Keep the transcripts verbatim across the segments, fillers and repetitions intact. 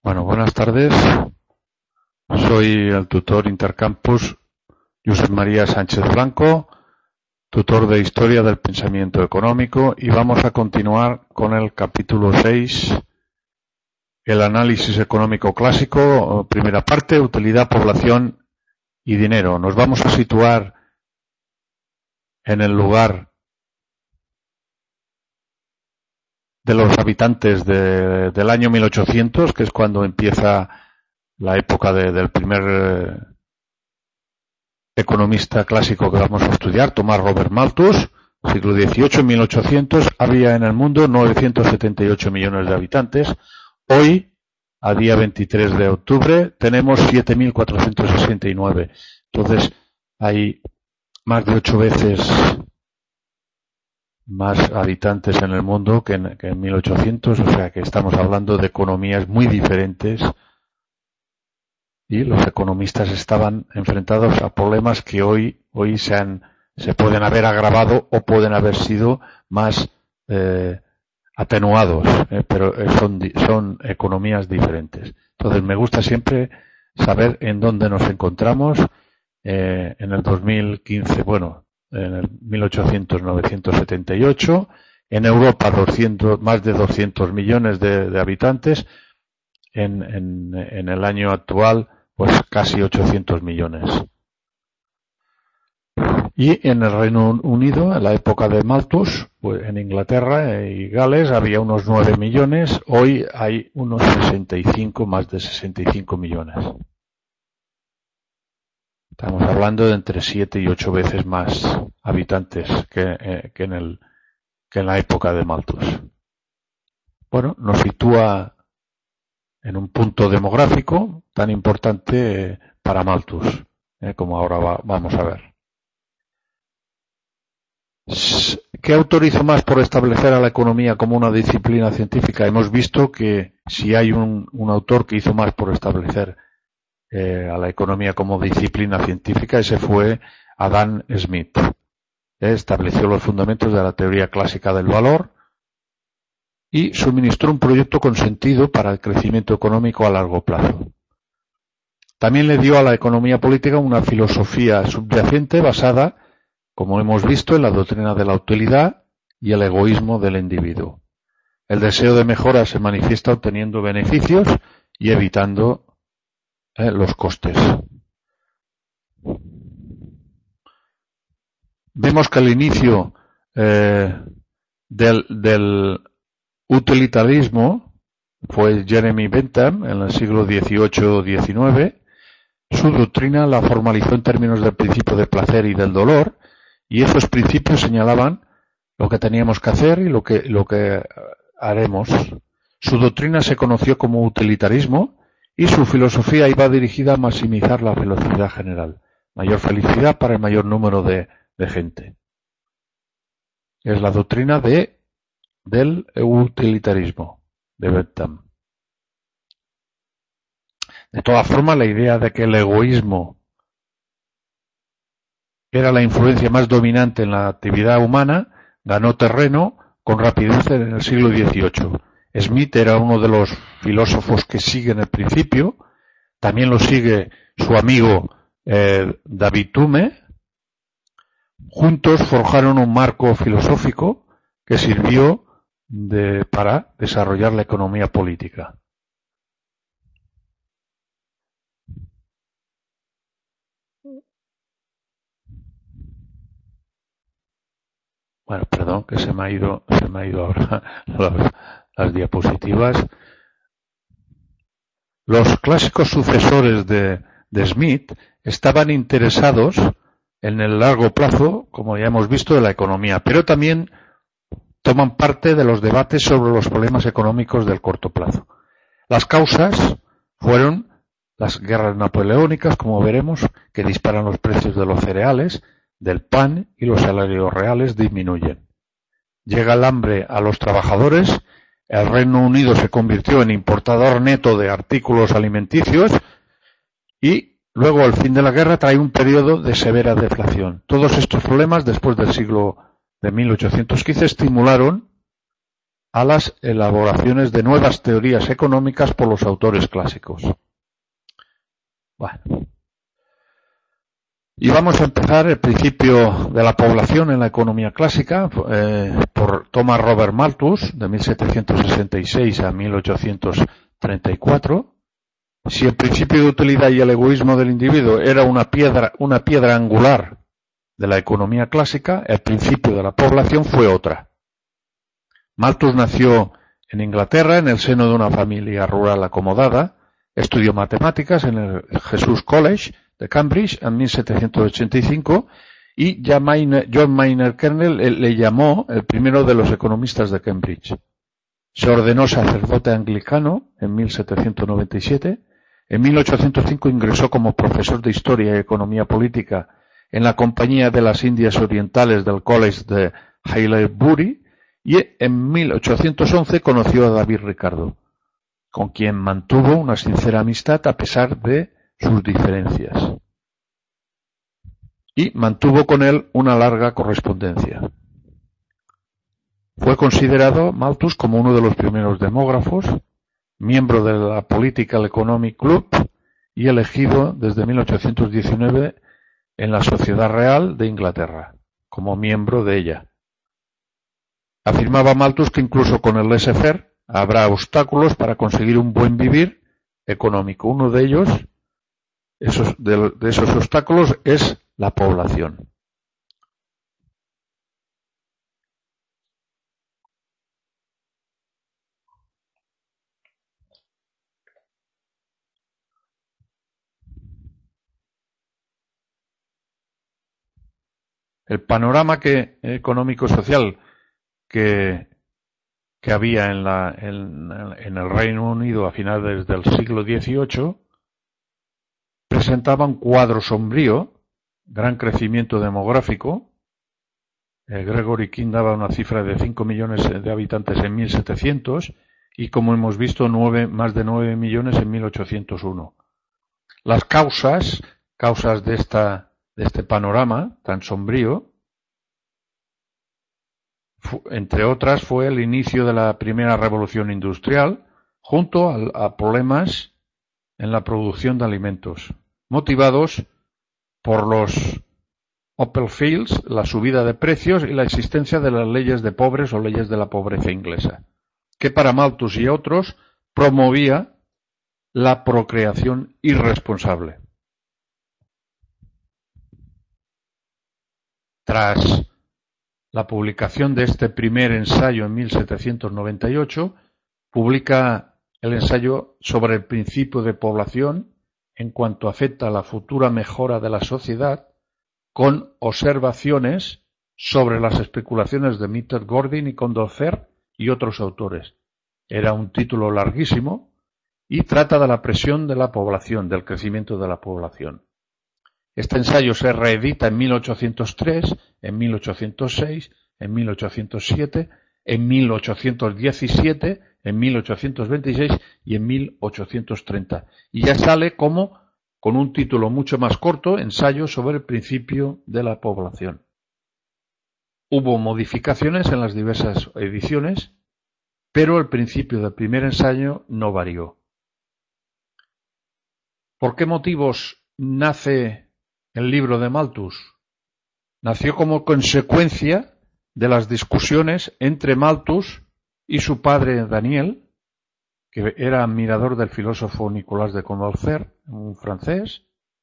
Bueno, buenas tardes. Soy el tutor Intercampus Josep María Sánchez Blanco, tutor de Historia del Pensamiento Económico, y vamos a continuar con el capítulo seis, el análisis económico clásico, primera parte, utilidad, población y dinero. Nos vamos a situar en el lugar de los habitantes de, del año mil ochocientos, que es cuando empieza la época de, del primer eh, economista clásico que vamos a estudiar, Tomás Robert Malthus, siglo dieciocho, mil ochocientos. Había en el mundo novecientos setenta y ocho millones de habitantes. Hoy, a día veintitrés de octubre, tenemos siete mil cuatrocientos sesenta y nueve. Entonces, hay más de ocho veces más habitantes en el mundo que en, que en mil ochocientos, o sea que estamos hablando de economías muy diferentes, y los economistas estaban enfrentados a problemas que hoy hoy se han se pueden haber agravado o pueden haber sido más eh, atenuados, eh, pero son son economías diferentes. Entonces me gusta siempre saber en dónde nos encontramos eh, en el dos mil quince, bueno, en el mil ochocientos, novecientos setenta y ocho, en Europa doscientos, más de doscientos millones de, de habitantes, en, en, en el año actual pues casi ochocientos millones. Y en el Reino Unido, en la época de Malthus, pues en Inglaterra y Gales había unos nueve millones, hoy hay unos sesenta y cinco, más de sesenta y cinco millones. Estamos hablando de entre siete y ocho veces más habitantes que, eh, que, en el, que en la época de Malthus. Bueno, nos sitúa en un punto demográfico tan importante eh, para Malthus, eh, como ahora va, vamos a ver. ¿Qué autor hizo más por establecer a la economía como una disciplina científica? Hemos visto que si hay un, un autor que hizo más por establecer Eh, a la economía como disciplina científica, ese fue Adam Smith. Eh, estableció los fundamentos de la teoría clásica del valor y suministró un proyecto con sentido para el crecimiento económico a largo plazo. También le dio a la economía política una filosofía subyacente basada, como hemos visto, en la doctrina de la utilidad y el egoísmo del individuo. El deseo de mejora se manifiesta obteniendo beneficios y evitando Eh, los costes. Vemos que el inicio eh, del, del utilitarismo fue Jeremy Bentham en el siglo dieciocho diecinueve. Su doctrina la formalizó en términos del principio de placer y del dolor, y esos principios señalaban lo que teníamos que hacer y lo que, lo que haremos. Su doctrina se conoció como utilitarismo, y su filosofía iba dirigida a maximizar la felicidad general, mayor felicidad para el mayor número de, de gente. Es la doctrina de del utilitarismo de Bentham. De todas formas, la idea de que el egoísmo era la influencia más dominante en la actividad humana ganó terreno con rapidez en el siglo dieciocho. Smith era uno de los filósofos que siguen el principio, también lo sigue su amigo eh, David Hume. Juntos forjaron un marco filosófico que sirvió de, para desarrollar la economía política. Bueno, perdón, que se me ha ido, se me ha ido ahora las, las diapositivas. Los clásicos sucesores de, de Smith estaban interesados en el largo plazo, como ya hemos visto, de la economía, pero también toman parte de los debates sobre los problemas económicos del corto plazo. Las causas fueron las guerras napoleónicas, como veremos, que disparan los precios de los cereales, del pan, y los salarios reales disminuyen. Llega el hambre a los trabajadores. El Reino Unido se convirtió en importador neto de artículos alimenticios y luego el fin de la guerra trae un periodo de severa deflación. Todos estos problemas, después del siglo de mil ochocientos quince, estimularon a las elaboraciones de nuevas teorías económicas por los autores clásicos. Bueno. Y vamos a empezar el principio de la población en la economía clásica eh, por Thomas Robert Malthus, de mil setecientos sesenta y seis a mil ochocientos treinta y cuatro. Si el principio de utilidad y el egoísmo del individuo era una piedra, una piedra angular de la economía clásica, el principio de la población fue otra. Malthus nació en Inglaterra en el seno de una familia rural acomodada, estudió matemáticas en el Jesus College de Cambridge en mil setecientos ochenta y cinco y John Maynard Kernel le llamó el primero de los economistas de Cambridge. Se ordenó sacerdote anglicano en mil setecientos noventa y siete. En mil ochocientos cinco ingresó como profesor de Historia y Economía Política en la Compañía de las Indias Orientales del College de Haileybury y en mil ochocientos once conoció a David Ricardo, con quien mantuvo una sincera amistad a pesar de sus diferencias. Y mantuvo con él una larga correspondencia. Fue considerado Malthus como uno de los primeros demógrafos, miembro de la Political Economic Club y elegido desde mil ochocientos diecinueve en la Sociedad Real de Inglaterra, como miembro de ella. Afirmaba Malthus que incluso con el laissez-faire habrá obstáculos para conseguir un buen vivir económico. Uno de ellos, esos, de, de esos obstáculos, es la población. El panorama que, económico-social que, que había en, la, en, en el Reino Unido a finales del siglo dieciocho presentaba un cuadro sombrío, gran crecimiento demográfico. Eh, Gregory King daba una cifra de cinco millones de habitantes en mil setecientos y, como hemos visto, nueve, más de nueve millones en mil ochocientos uno. Las causas, causas de esta de este panorama tan sombrío, entre otras, fue el inicio de la primera revolución industrial, junto a, a problemas en la producción de alimentos, motivados por los Open Fields, la subida de precios y la existencia de las leyes de pobres o leyes de la pobreza inglesa, que para Malthus y otros promovía la procreación irresponsable. Tras la publicación de este primer ensayo en mil setecientos noventa y ocho, publica el ensayo sobre el principio de población en cuanto afecta a la futura mejora de la sociedad, con observaciones sobre las especulaciones de Mitter Gordon y Condorcet y otros autores. Era un título larguísimo y trata de la presión de la población, del crecimiento de la población. Este ensayo se reedita en mil ochocientos tres, en mil ochocientos seis, en mil ochocientos siete, en mil ochocientos diecisiete, en mil ochocientos veintiséis y en mil ochocientos treinta. Y ya sale como, con un título mucho más corto, Ensayo sobre el principio de la población. Hubo modificaciones en las diversas ediciones, pero el principio del primer ensayo no varió. ¿Por qué motivos nace el libro de Malthus? Nació como consecuencia de las discusiones entre Malthus y su padre Daniel, que era admirador del filósofo Nicolas de Condorcet, un francés,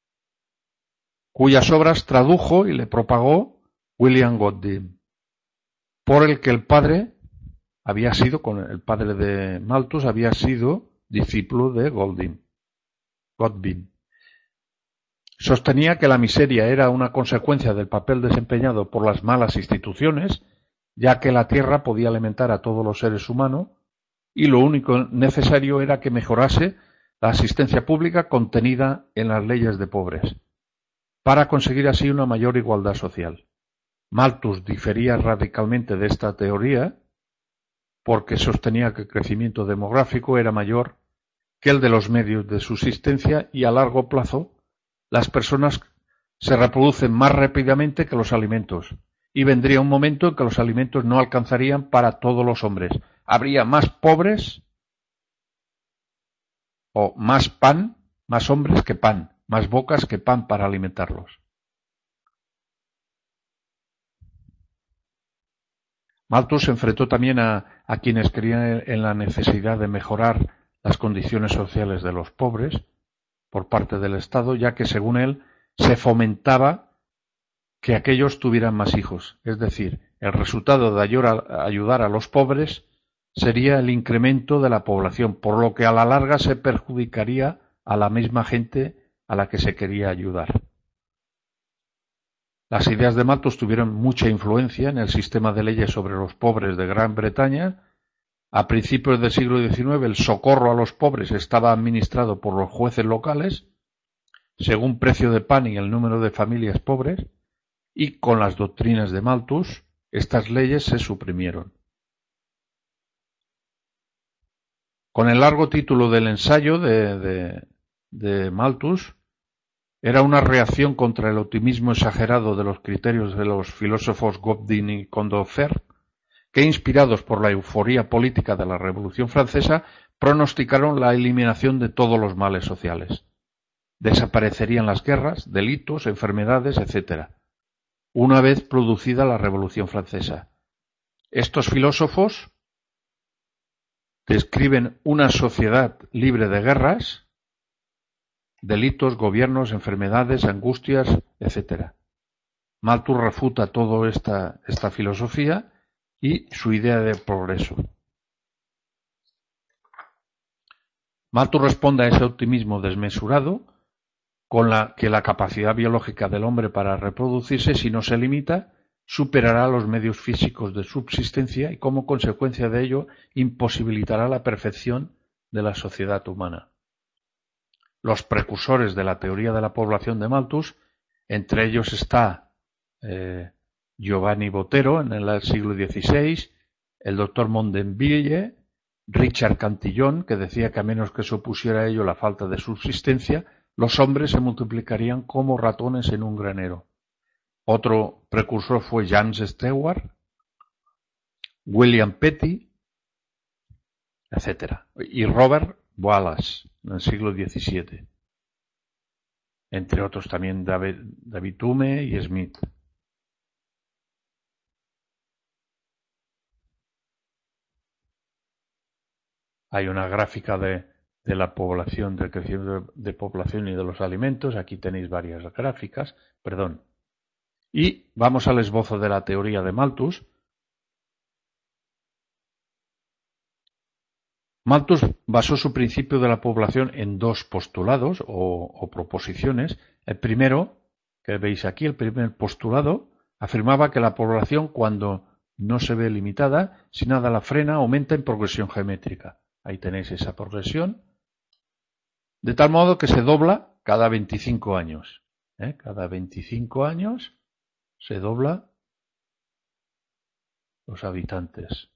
cuyas obras tradujo y le propagó William Godwin, por el que el padre había sido, con el padre de Malthus, había sido discípulo de Godwin. Godwin. Sostenía que la miseria era una consecuencia del papel desempeñado por las malas instituciones, ya que la tierra podía alimentar a todos los seres humanos y lo único necesario era que mejorase la asistencia pública contenida en las leyes de pobres, para conseguir así una mayor igualdad social. Malthus difería radicalmente de esta teoría porque sostenía que el crecimiento demográfico era mayor que el de los medios de subsistencia y a largo plazo las personas se reproducen más rápidamente que los alimentos y vendría un momento en que los alimentos no alcanzarían para todos los hombres, habría más pobres o más pan, más hombres que pan, más bocas que pan para alimentarlos. Malthus se enfrentó también a, a quienes creían en la necesidad de mejorar las condiciones sociales de los pobres por parte del Estado, ya que, según él, se fomentaba que aquellos tuvieran más hijos. Es decir, el resultado de ayudar a los pobres sería el incremento de la población, por lo que a la larga se perjudicaría a la misma gente a la que se quería ayudar. Las ideas de Malthus tuvieron mucha influencia en el sistema de leyes sobre los pobres de Gran Bretaña. A principios del siglo diecinueve, el socorro a los pobres estaba administrado por los jueces locales, según precio de pan y el número de familias pobres, y con las doctrinas de Malthus, estas leyes se suprimieron. Con el largo título del ensayo de, de, de Malthus, era una reacción contra el optimismo exagerado de los criterios de los filósofos Godin y Condorcet, que, inspirados por la euforía política de la Revolución Francesa, pronosticaron la eliminación de todos los males sociales. Desaparecerían las guerras, delitos, enfermedades, etcétera, una vez producida la Revolución Francesa. Estos filósofos describen una sociedad libre de guerras, delitos, gobiernos, enfermedades, angustias, etcétera. Malthus refuta toda esta, esta filosofía y su idea de progreso. Malthus responde a ese optimismo desmesurado con la que la capacidad biológica del hombre para reproducirse, si no se limita, superará los medios físicos de subsistencia y, como consecuencia de ello, imposibilitará la perfección de la sociedad humana. Los precursores de la teoría de la población de Malthus, entre ellos está eh, Giovanni Botero en el siglo dieciséis, el doctor Mondeville, Richard Cantillon, que decía que a menos que se opusiera a ello la falta de subsistencia, los hombres se multiplicarían como ratones en un granero. Otro precursor fue James Stewart, William Petty, etcétera, y Robert Wallace en el siglo diecisiete. Entre otros también David, David Hume y Smith. Hay una gráfica de, de la población, del crecimiento de, de población y de los alimentos. Aquí tenéis varias gráficas, perdón. Y vamos al esbozo de la teoría de Malthus. Malthus basó su principio de la población en dos postulados o, o proposiciones. El primero, que veis aquí, el primer postulado, afirmaba que la población, cuando no se ve limitada, si nada la frena, aumenta en progresión geométrica. Ahí tenéis esa progresión, de tal modo que se dobla cada veinticinco años. ¿eh? Cada veinticinco años se dobla los habitantes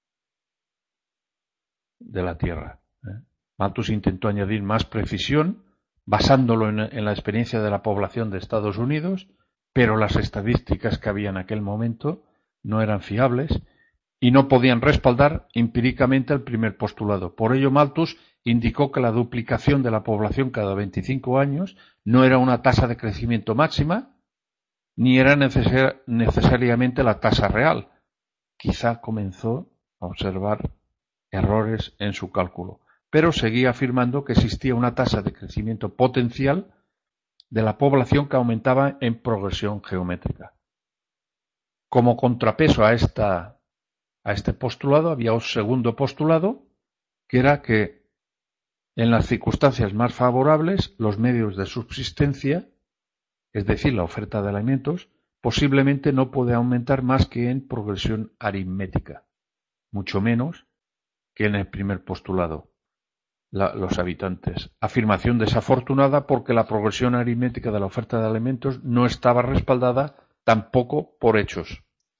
de la Tierra. ¿eh? Malthus intentó añadir más precisión, basándolo en, en la experiencia de la población de Estados Unidos, pero las estadísticas que había en aquel momento no eran fiables y no podían respaldar empíricamente el primer postulado. Por ello, Malthus indicó que la duplicación de la población cada veinticinco años no era una tasa de crecimiento máxima, ni era necesar, necesariamente la tasa real. Quizá comenzó a observar errores en su cálculo, pero seguía afirmando que existía una tasa de crecimiento potencial de la población que aumentaba en progresión geométrica. Como contrapeso a, esta, a este postulado había un segundo postulado, que era que en las circunstancias más favorables los medios de subsistencia, es decir, la oferta de alimentos, posiblemente no puede aumentar más que en progresión aritmética, mucho menos que en el primer postulado, la, los habitantes. Afirmación desafortunada porque la progresión aritmética de la oferta de alimentos no estaba respaldada tampoco por hechos.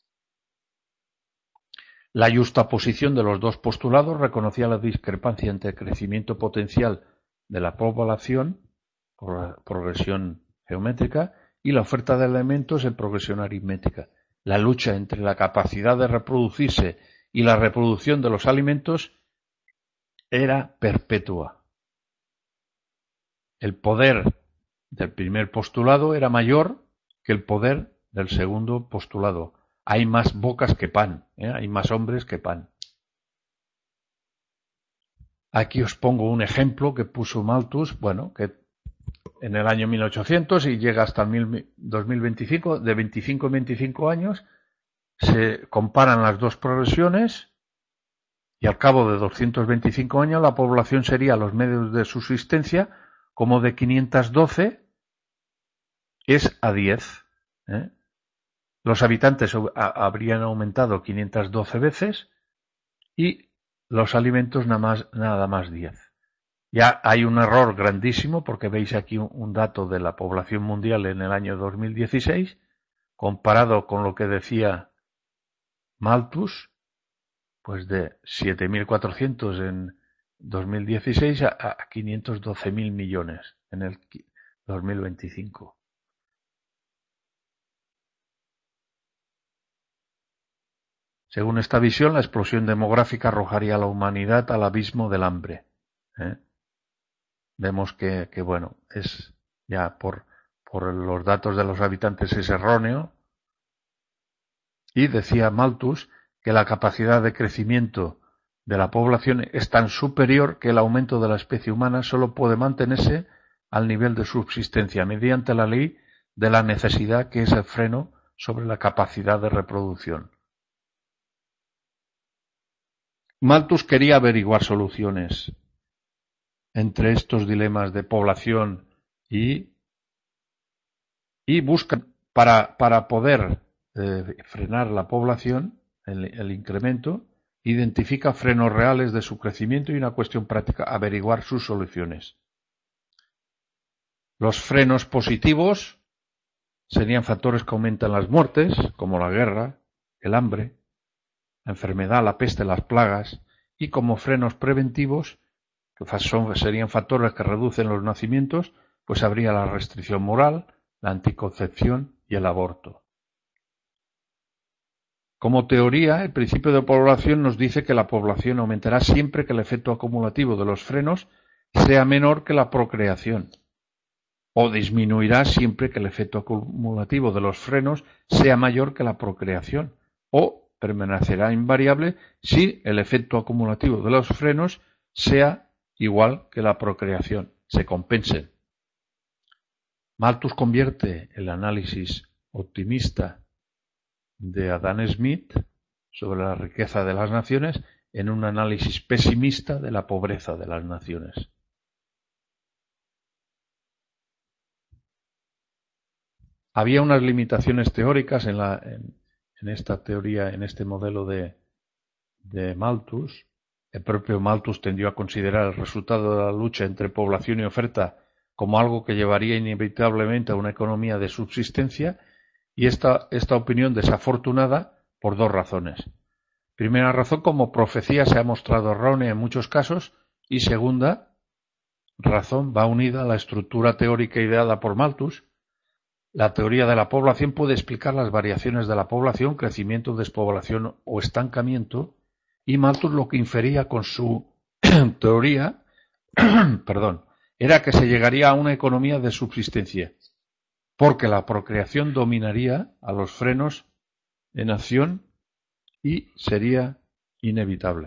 La yuxtaposición de los dos postulados reconocía la discrepancia entre el crecimiento potencial de la población, por la progresión geométrica, y la oferta de alimentos en progresión aritmética. La lucha entre la capacidad de reproducirse y la reproducción de los alimentos era perpetua. El poder del primer postulado era mayor que el poder del segundo postulado. Hay más bocas que pan, ¿eh? Hay más hombres que pan. Aquí os pongo un ejemplo que puso Malthus, bueno, que en el año mil ochocientos y llega hasta el dos mil veinticinco, de veinticinco en veinticinco años, se comparan las dos progresiones y al cabo de doscientos veinticinco años la población sería, los medios de subsistencia, como de quinientos doce es a diez. ¿eh? Los habitantes habrían aumentado quinientas doce veces y los alimentos nada más, nada más diez. Ya hay un error grandísimo porque veis aquí un dato de la población mundial en el año dos mil dieciséis comparado con lo que decía Malthus, pues de siete mil cuatrocientos en dos mil dieciséis a, a quinientos doce mil millones en el dos mil veinticinco. Según esta visión, la explosión demográfica arrojaría a la humanidad al abismo del hambre. ¿eh? Vemos que, que, bueno, es ya por, por los datos de los habitantes es erróneo. Y decía Malthus que la capacidad de crecimiento de la población es tan superior que el aumento de la especie humana solo puede mantenerse al nivel de subsistencia mediante la ley de la necesidad, que es el freno sobre la capacidad de reproducción. Malthus quería averiguar soluciones entre estos dilemas de población y, y busca para, para poder eh, frenar la población, el, el incremento, identifica frenos reales de su crecimiento y una cuestión práctica, averiguar sus soluciones. Los frenos positivos serían factores que aumentan las muertes, como la guerra, el hambre, la enfermedad, la peste, las plagas, y como frenos preventivos, que son, serían factores que reducen los nacimientos, pues habría la restricción moral, la anticoncepción y el aborto. Como teoría, el principio de población nos dice que la población aumentará siempre que el efecto acumulativo de los frenos sea menor que la procreación, o disminuirá siempre que el efecto acumulativo de los frenos sea mayor que la procreación, o permanecerá invariable si el efecto acumulativo de los frenos sea igual que la procreación, se compensen. Malthus convierte el análisis optimista de Adam Smith sobre la riqueza de las naciones en un análisis pesimista de la pobreza de las naciones. Había unas limitaciones teóricas en, la, en, en esta teoría, en este modelo de, de Malthus. El propio Malthus tendió a considerar el resultado de la lucha entre población y oferta como algo que llevaría inevitablemente a una economía de subsistencia, y esta, esta opinión desafortunada por dos razones. Primera razón, como profecía se ha mostrado errónea en muchos casos, y segunda razón va unida a la estructura teórica ideada por Malthus. La teoría de la población puede explicar las variaciones de la población, crecimiento, despoblación o estancamiento, y Malthus lo que infería con su teoría perdón, era que se llegaría a una economía de subsistencia, porque la procreación dominaría a los frenos en acción y sería inevitable.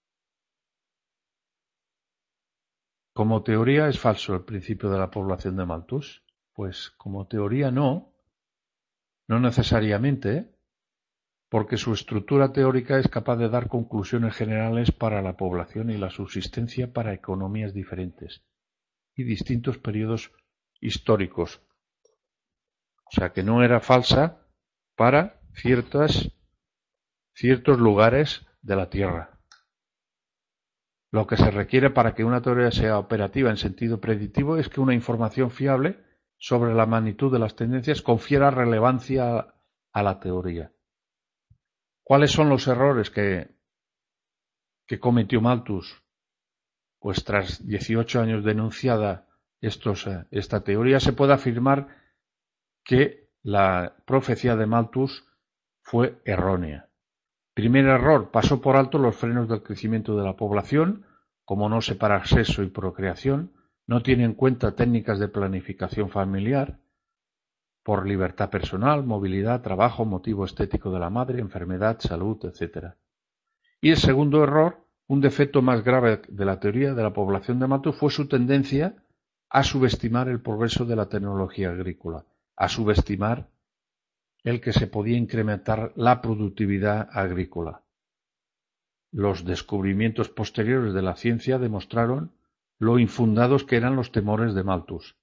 Como teoría es falso el principio de la población de Malthus. Pues como teoría no, no necesariamente, porque su estructura teórica es capaz de dar conclusiones generales para la población y la subsistencia para economías diferentes y distintos periodos históricos. O sea que no era falsa para ciertas, ciertos lugares de la Tierra. Lo que se requiere para que una teoría sea operativa en sentido predictivo es que una información fiable sobre la magnitud de las tendencias confiera relevancia a la teoría. ¿Cuáles son los errores que, que cometió Malthus? Pues tras dieciocho años denunciada estos, esta teoría, se puede afirmar que la profecía de Malthus fue errónea. Primer error, pasó por alto los frenos del crecimiento de la población, como no separar sexo y procreación, no tiene en cuenta técnicas de planificación familiar, por libertad personal, movilidad, trabajo, motivo estético de la madre, enfermedad, salud, etcétera. Y el segundo error, un defecto más grave de la teoría de la población de Malthus, fue su tendencia a subestimar el progreso de la tecnología agrícola, a subestimar el que se podía incrementar la productividad agrícola. Los descubrimientos posteriores de la ciencia demostraron lo infundados que eran los temores de Malthus.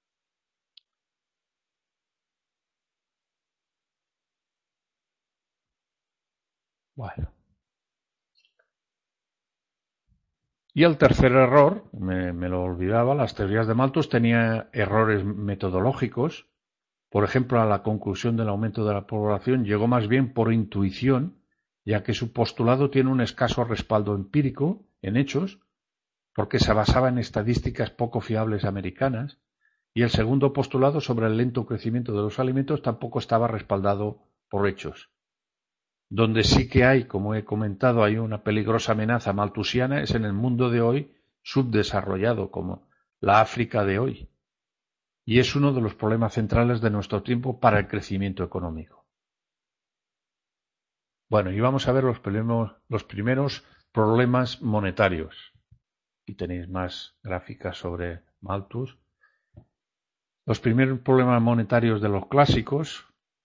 Bueno. Y el tercer error, me, me lo olvidaba, las teorías de Malthus tenían errores metodológicos. Por ejemplo, a la conclusión del aumento de la población llegó más bien por intuición, ya que su postulado tiene un escaso respaldo empírico en hechos, porque se basaba en estadísticas poco fiables americanas, y el segundo postulado sobre el lento crecimiento de los alimentos tampoco estaba respaldado por hechos. Donde sí que hay, como he comentado, hay una peligrosa amenaza malthusiana es en el mundo de hoy subdesarrollado, como la África de hoy. Y es uno de los problemas centrales de nuestro tiempo para el crecimiento económico. Bueno, y vamos a ver los primeros, los primeros problemas monetarios. Aquí tenéis más gráficas sobre Malthus. Los primeros problemas monetarios de los clásicos.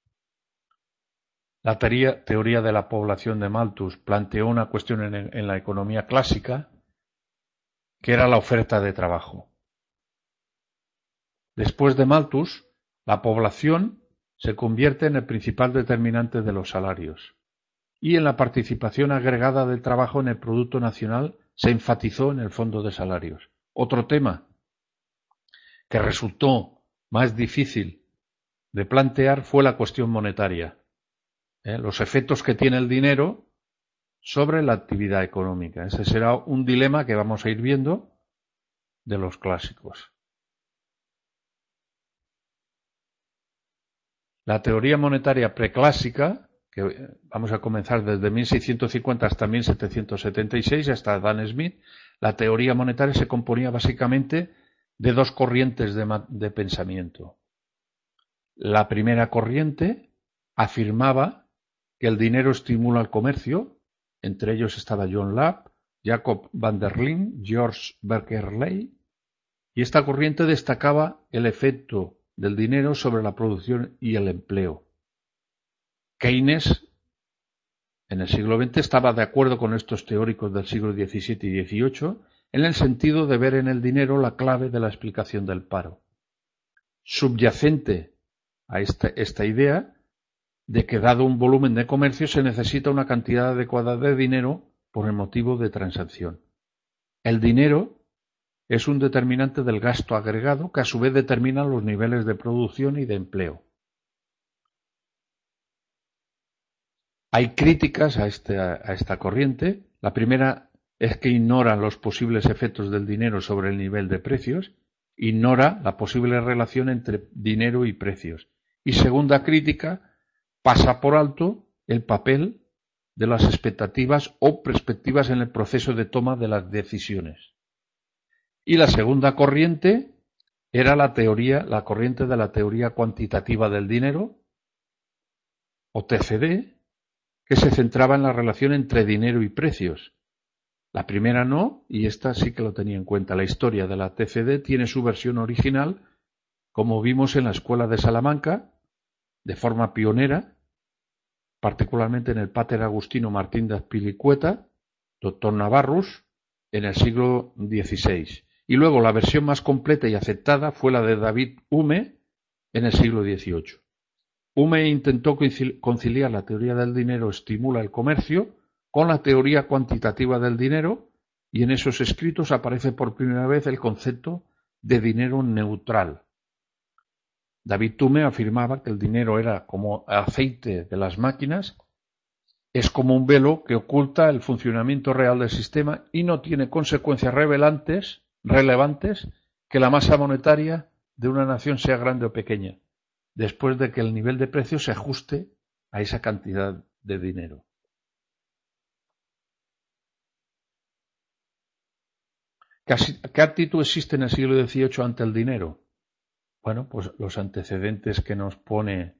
La teoría, teoría de la población de Malthus planteó una cuestión en, en la economía clásica, que era la oferta de trabajo. Después de Malthus, la población se convierte en el principal determinante de los salarios, y en la participación agregada del trabajo en el Producto Nacional se enfatizó en el fondo de salarios. Otro tema que resultó más difícil de plantear fue la cuestión monetaria. ¿Eh? Los efectos que tiene el dinero sobre la actividad económica. Ese será un dilema que vamos a ir viendo de los clásicos. La teoría monetaria preclásica, que vamos a comenzar desde mil seiscientos cincuenta hasta mil setecientos setenta y seis, hasta Adam Smith, la teoría monetaria se componía básicamente de dos corrientes de, de pensamiento. La primera corriente afirmaba que el dinero estimula el comercio, entre ellos estaba John Lapp, Jacob van der Linde, George Berkeley, y esta corriente destacaba el efecto del dinero sobre la producción y el empleo. Keynes, en el siglo veinte, estaba de acuerdo con estos teóricos del siglo diecisiete y dieciocho en el sentido de ver en el dinero la clave de la explicación del paro. Subyacente a esta, esta idea de que dado un volumen de comercio se necesita una cantidad adecuada de dinero por el motivo de transacción. El dinero es un determinante del gasto agregado que a su vez determina los niveles de producción y de empleo. Hay críticas a esta, a esta corriente. La primera es que ignora los posibles efectos del dinero sobre el nivel de precios, ignora la posible relación entre dinero y precios. Y segunda crítica, pasa por alto el papel de las expectativas o perspectivas en el proceso de toma de las decisiones. Y la segunda corriente era la teoría, la corriente de la teoría cuantitativa del dinero, o T C D, que se centraba en la relación entre dinero y precios. La primera no, y esta sí que lo tenía en cuenta. La historia de la T C D tiene su versión original, como vimos en la Escuela de Salamanca, de forma pionera, particularmente en el Pater Agustino Martín de Azpilicueta, doctor Navarrus, en el siglo dieciséis. Y luego la versión más completa y aceptada fue la de David Hume en el siglo dieciocho. Hume intentó conciliar la teoría del dinero estimula el comercio con la teoría cuantitativa del dinero, y en esos escritos aparece por primera vez el concepto de dinero neutral. David Hume afirmaba que el dinero era como aceite de las máquinas, es como un velo que oculta el funcionamiento real del sistema y no tiene consecuencias relevantes, relevantes que la masa monetaria de una nación sea grande o pequeña, después de que el nivel de precios se ajuste a esa cantidad de dinero. ¿Qué actitud existe en el siglo dieciocho ante el dinero? Bueno, pues los antecedentes que nos pone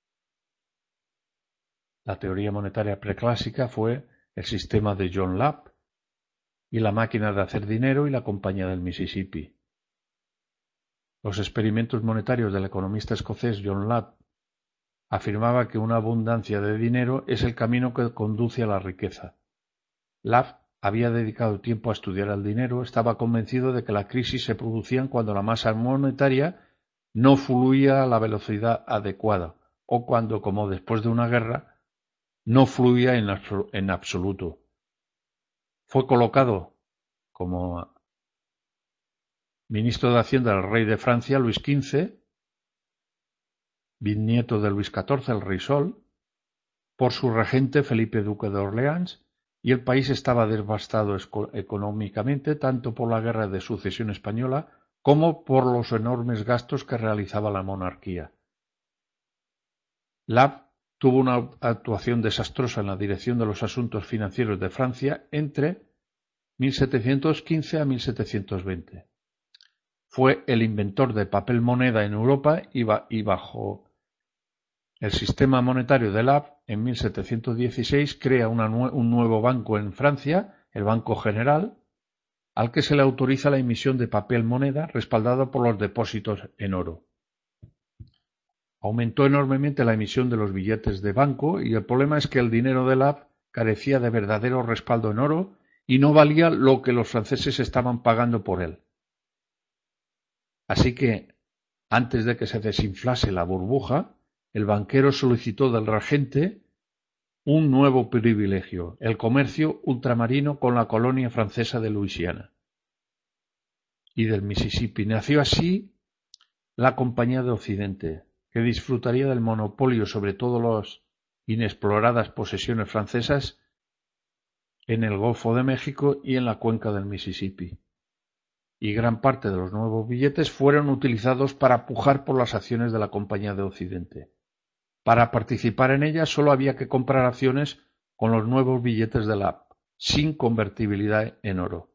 la teoría monetaria preclásica fue el sistema de John Lapp y la máquina de hacer dinero y la compañía del Mississippi. Los experimentos monetarios del economista escocés John Lapp afirmaba que una abundancia de dinero es el camino que conduce a la riqueza. Lapp había dedicado tiempo a estudiar el dinero, estaba convencido de que las crisis se producían cuando la masa monetaria no fluía a la velocidad adecuada o cuando, como después de una guerra, no fluía en, absol- en absoluto. Fue colocado como ministro de Hacienda del rey de Francia, Luis quince, bisnieto de Luis catorce, el rey Sol, por su regente Felipe duque de Orleans, y el país estaba devastado económicamente tanto por la guerra de sucesión española como por los enormes gastos que realizaba la monarquía. Lapp tuvo una actuación desastrosa en la dirección de los asuntos financieros de Francia entre mil setecientos quince a mil setecientos veinte. Fue el inventor del papel moneda en Europa y, ba y bajo el sistema monetario de Lapp, en mil setecientos dieciséis, crea una nue un nuevo banco en Francia, el Banco General, al que se le autoriza la emisión de papel moneda respaldado por los depósitos en oro. Aumentó enormemente la emisión de los billetes de banco y el problema es que el dinero de Lapp carecía de verdadero respaldo en oro y no valía lo que los franceses estaban pagando por él. Así que, antes de que se desinflase la burbuja, el banquero solicitó del regente un nuevo privilegio, el comercio ultramarino con la colonia francesa de Luisiana y del Mississippi. Nació así la Compañía de Occidente, que disfrutaría del monopolio sobre todas las inexploradas posesiones francesas en el Golfo de México y en la cuenca del Mississippi. Y gran parte de los nuevos billetes fueron utilizados para pujar por las acciones de la Compañía de Occidente. Para participar en ella solo había que comprar acciones con los nuevos billetes de Lapp, sin convertibilidad en oro.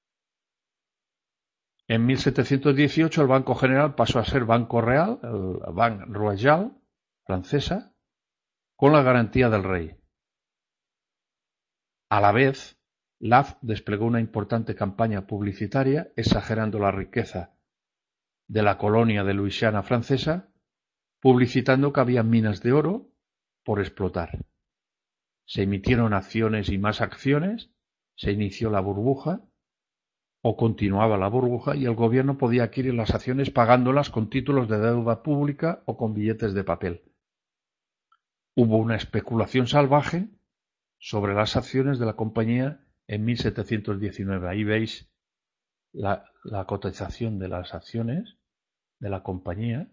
En mil setecientos dieciocho el Banco General pasó a ser Banco Real, el Banque Royale francesa, con la garantía del rey. A la vez, Lapp desplegó una importante campaña publicitaria exagerando la riqueza de la colonia de Luisiana francesa, publicitando que había minas de oro por explotar. Se emitieron acciones y más acciones, se inició la burbuja, o continuaba la burbuja, y el gobierno podía adquirir las acciones pagándolas con títulos de deuda pública o con billetes de papel. Hubo una especulación salvaje sobre las acciones de la compañía en mil setecientos diecinueve. Ahí veis la, la cotización de las acciones de la compañía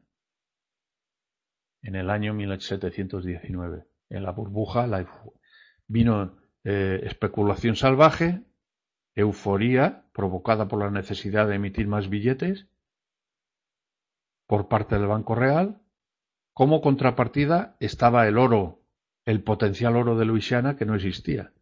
en el año mil setecientos diecinueve. En la burbuja la, vino eh, especulación salvaje, euforía provocada por la necesidad de emitir más billetes por parte del Banco Real. Como contrapartida estaba el oro, el potencial oro de Luisiana, que no existía.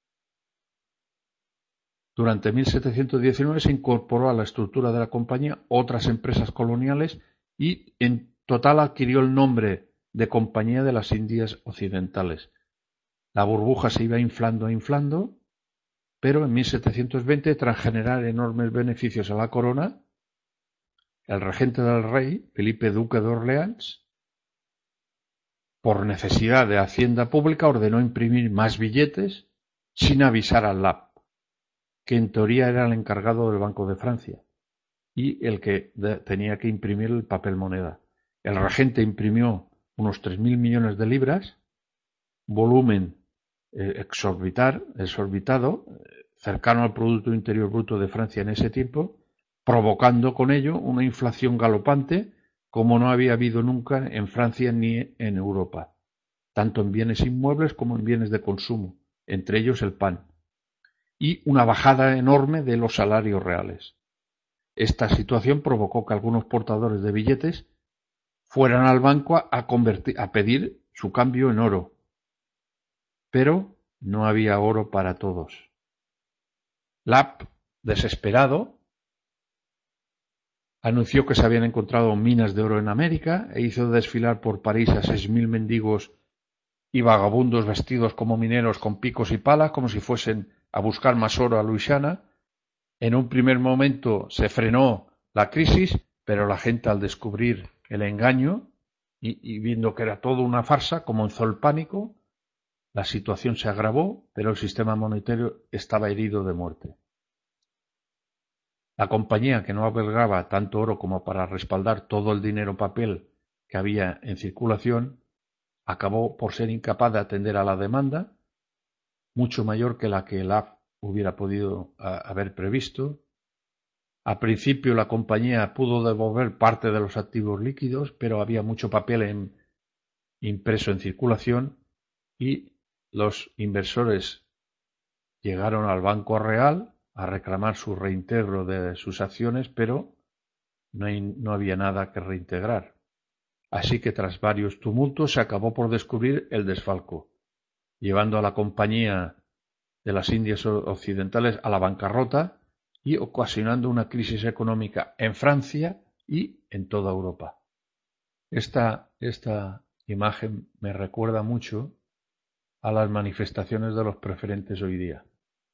Durante mil setecientos diecinueve se incorporó a la estructura de la compañía otras empresas coloniales y en total adquirió el nombre de Compañía de las Indias Occidentales. La burbuja se iba inflando e inflando, pero en mil setecientos veinte, tras generar enormes beneficios a la corona, el regente del rey, Felipe duque de Orleans, por necesidad de hacienda pública, ordenó imprimir más billetes sin avisar al Lapp, que en teoría era el encargado del Banco de Francia y el que de, tenía que imprimir el papel moneda. El regente imprimió unos tres mil millones de libras, volumen eh, exorbitar, exorbitado, eh, cercano al Producto Interior Bruto de Francia en ese tiempo, provocando con ello una inflación galopante como no había habido nunca en Francia ni en Europa, tanto en bienes inmuebles como en bienes de consumo, entre ellos el pan, y una bajada enorme de los salarios reales. Esta situación provocó que algunos portadores de billetes fueran al banco a, convertir, a pedir su cambio en oro, pero no había oro para todos. Lapp, desesperado, anunció que se habían encontrado minas de oro en América e hizo desfilar por París a seis mil mendigos y vagabundos vestidos como mineros con picos y palas, como si fuesen a buscar más oro a Luisiana. En un primer momento se frenó la crisis, pero la gente, al descubrir el engaño y, y viendo que era todo una farsa, comenzó el pánico. La situación se agravó, pero el sistema monetario estaba herido de muerte. La compañía, que no albergaba tanto oro como para respaldar todo el dinero papel que había en circulación, acabó por ser incapaz de atender a la demanda, mucho mayor que la que el A F hubiera podido a, haber previsto. Al principio la compañía pudo devolver parte de los activos líquidos, pero había mucho papel en, impreso en circulación y los inversores llegaron al Banco Real a reclamar su reintegro de sus acciones, pero no, hay, no había nada que reintegrar. Así que tras varios tumultos se acabó por descubrir el desfalco, llevando a la compañía de las Indias Occidentales a la bancarrota y ocasionando una crisis económica en Francia y en toda Europa. Esta, esta imagen me recuerda mucho a las manifestaciones de los preferentes hoy día.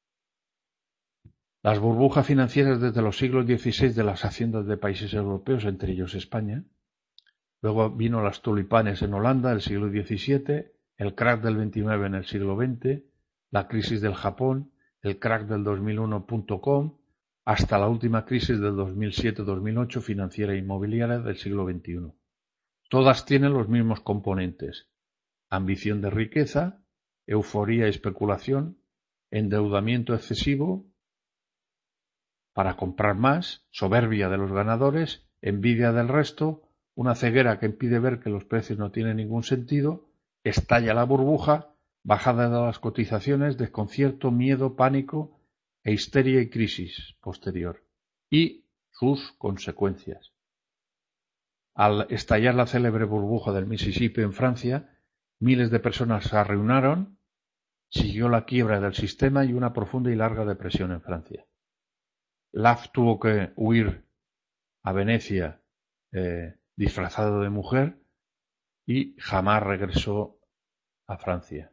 Las burbujas financieras desde los siglos dieciséis de las haciendas de países europeos, entre ellos España. Luego vino las tulipanes en Holanda, el siglo diecisiete, el crack del veintinueve en el siglo veinte, la crisis del Japón, el crack del dos mil uno punto com, hasta la última crisis del dos mil siete dos mil ocho financiera e inmobiliaria del siglo veintiuno. Todas tienen los mismos componentes: ambición de riqueza, euforía y especulación, endeudamiento excesivo para comprar más, soberbia de los ganadores, envidia del resto, una ceguera que impide ver que los precios no tienen ningún sentido, estalla la burbuja, bajada de las cotizaciones, desconcierto, miedo, pánico e histeria y crisis posterior, y sus consecuencias. Al estallar la célebre burbuja del Mississippi en Francia, miles de personas se arruinaron, siguió la quiebra del sistema y una profunda y larga depresión en Francia. L A F tuvo que huir a Venecia eh, disfrazado de mujer y jamás regresó a Francia.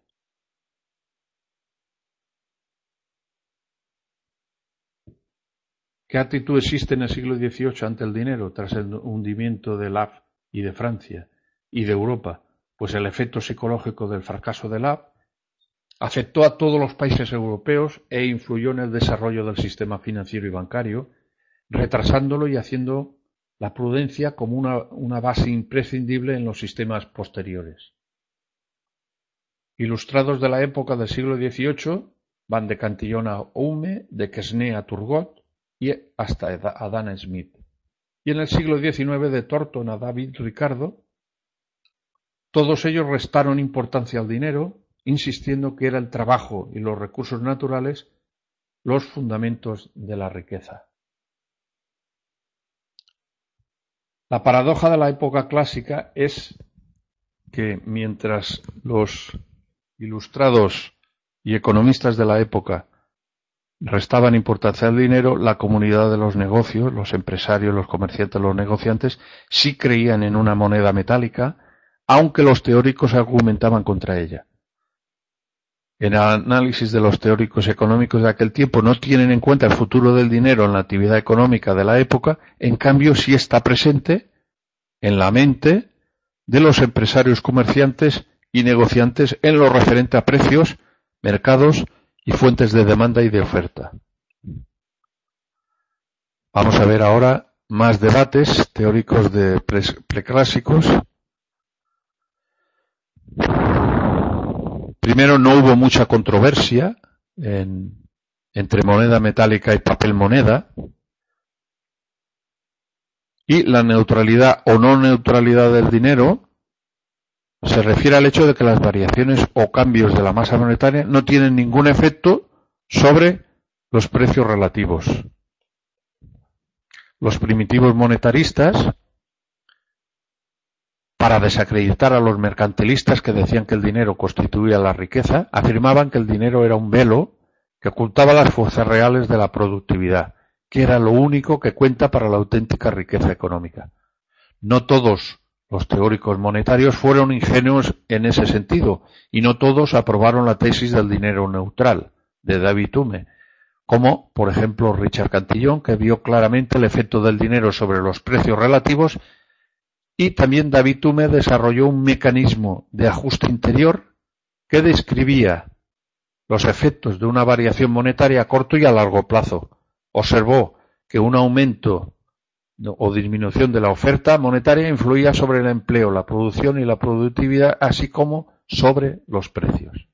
¿Qué actitud existe en el siglo dieciocho ante el dinero tras el hundimiento de L A F y de Francia y de Europa? Pues el efecto psicológico del fracaso de L A F afectó a todos los países europeos e influyó en el desarrollo del sistema financiero y bancario, retrasándolo y haciendo la prudencia como una, una base imprescindible en los sistemas posteriores. Ilustrados de la época del siglo dieciocho van de Cantillon a Hume, de Quesnay a Turgot y hasta Adam Smith. Y en el siglo diecinueve de Thornton a David Ricardo, todos ellos restaron importancia al dinero, insistiendo que era el trabajo y los recursos naturales los fundamentos de la riqueza. La paradoja de la época clásica es que mientras los ilustrados y economistas de la época restaban importancia al dinero, la comunidad de los negocios, los empresarios, los comerciantes, los negociantes, sí creían en una moneda metálica, aunque los teóricos argumentaban contra ella. En el análisis de los teóricos económicos de aquel tiempo no tienen en cuenta el futuro del dinero en la actividad económica de la época, en cambio sí está presente en la mente de los empresarios, comerciantes y negociantes en lo referente a precios, mercados y fuentes de demanda y de oferta. Vamos a ver ahora más debates teóricos de pre preclásicos. Primero, no hubo mucha controversia en, entre moneda metálica y papel moneda. Y la neutralidad o no neutralidad del dinero se refiere al hecho de que las variaciones o cambios de la masa monetaria no tienen ningún efecto sobre los precios relativos. Los primitivos monetaristas, para desacreditar a los mercantilistas que decían que el dinero constituía la riqueza, afirmaban que el dinero era un velo que ocultaba las fuerzas reales de la productividad que era lo único que cuenta para la auténtica riqueza económica. No todos los teóricos monetarios fueron ingenuos en ese sentido, y no todos aprobaron la tesis del dinero neutral, de David Hume, como, por ejemplo, Richard Cantillon, que vio claramente el efecto del dinero sobre los precios relativos, y también David Hume desarrolló un mecanismo de ajuste interior que describía los efectos de una variación monetaria a corto y a largo plazo. Observó que un aumento o disminución de la oferta monetaria influía sobre el empleo, la producción y la productividad, así como sobre los precios.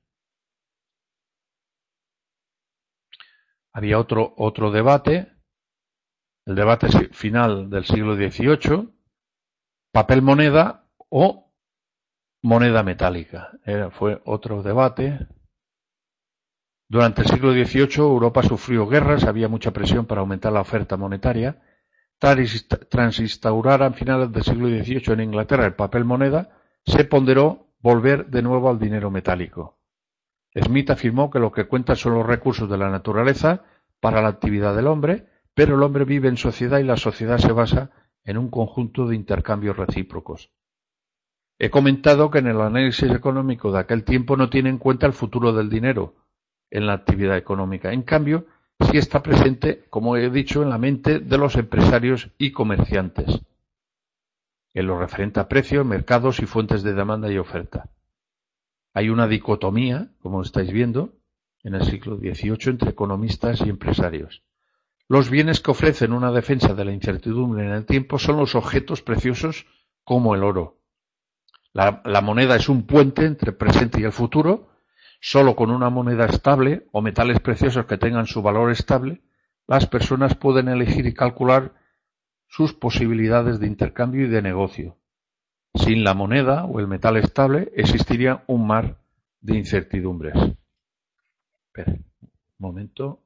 Había otro, otro debate, el debate final del siglo dieciocho, papel moneda o moneda metálica. Era, fue otro debate. Durante el siglo dieciocho Europa sufrió guerras, había mucha presión para aumentar la oferta monetaria. Tras instaurar a finales del siglo dieciocho en Inglaterra el papel moneda, se ponderó volver de nuevo al dinero metálico. Smith afirmó que lo que cuenta son los recursos de la naturaleza para la actividad del hombre, pero el hombre vive en sociedad y la sociedad se basa en un conjunto de intercambios recíprocos. He comentado que en el análisis económico de aquel tiempo no tiene en cuenta el futuro del dinero en la actividad económica. En cambio, sí está presente, como he dicho, en la mente de los empresarios y comerciantes, en lo referente a precios, mercados y fuentes de demanda y oferta. Hay una dicotomía, como estáis viendo, en el siglo dieciocho entre economistas y empresarios. Los bienes que ofrecen una defensa de la incertidumbre en el tiempo son los objetos preciosos como el oro. La, la moneda es un puente entre el presente y el futuro. Solo con una moneda estable o metales preciosos que tengan su valor estable, las personas pueden elegir y calcular sus posibilidades de intercambio y de negocio. Sin la moneda o el metal estable existiría un mar de incertidumbres. Espera, un momento.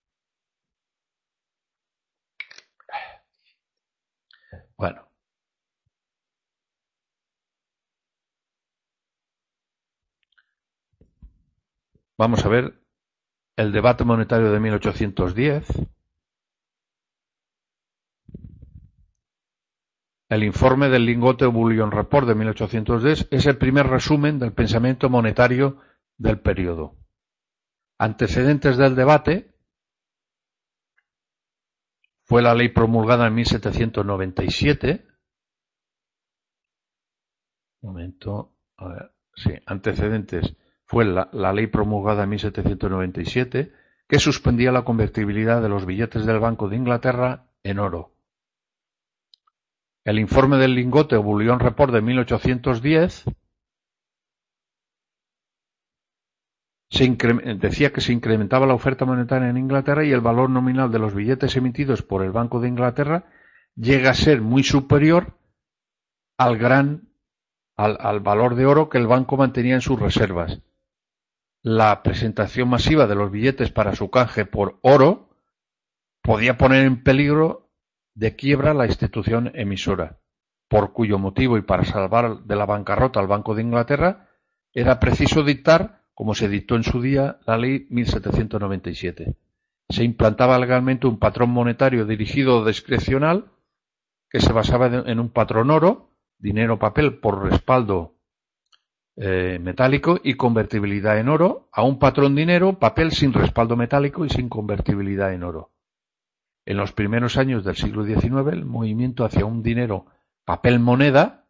Bueno. Vamos a ver el debate monetario de mil ochocientos diez. El informe del Lingote Bullion Report de mil ochocientos diez es el primer resumen del pensamiento monetario del periodo. Antecedentes del debate fue la ley promulgada en mil setecientos noventa y siete. Un momento, a ver, sí, antecedentes. Fue la, la ley promulgada en mil setecientos noventa y siete que suspendía la convertibilidad de los billetes del Banco de Inglaterra en oro. El informe del Lingote o Bullion Report de mil ochocientos diez se decía que se incrementaba la oferta monetaria en Inglaterra y el valor nominal de los billetes emitidos por el Banco de Inglaterra llega a ser muy superior al gran al, al valor de oro que el banco mantenía en sus reservas. La presentación masiva de los billetes para su canje por oro podía poner en peligro de quiebra la institución emisora, por cuyo motivo y para salvar de la bancarrota al Banco de Inglaterra era preciso dictar, como se dictó en su día, la ley mil setecientos noventa y siete. Se implantaba legalmente un patrón monetario dirigido discrecional que se basaba en un patrón oro, dinero papel por respaldo Eh, metálico y convertibilidad en oro, a un patrón dinero, papel sin respaldo metálico y sin convertibilidad en oro. En los primeros años del siglo diecinueve, el movimiento hacia un dinero papel moneda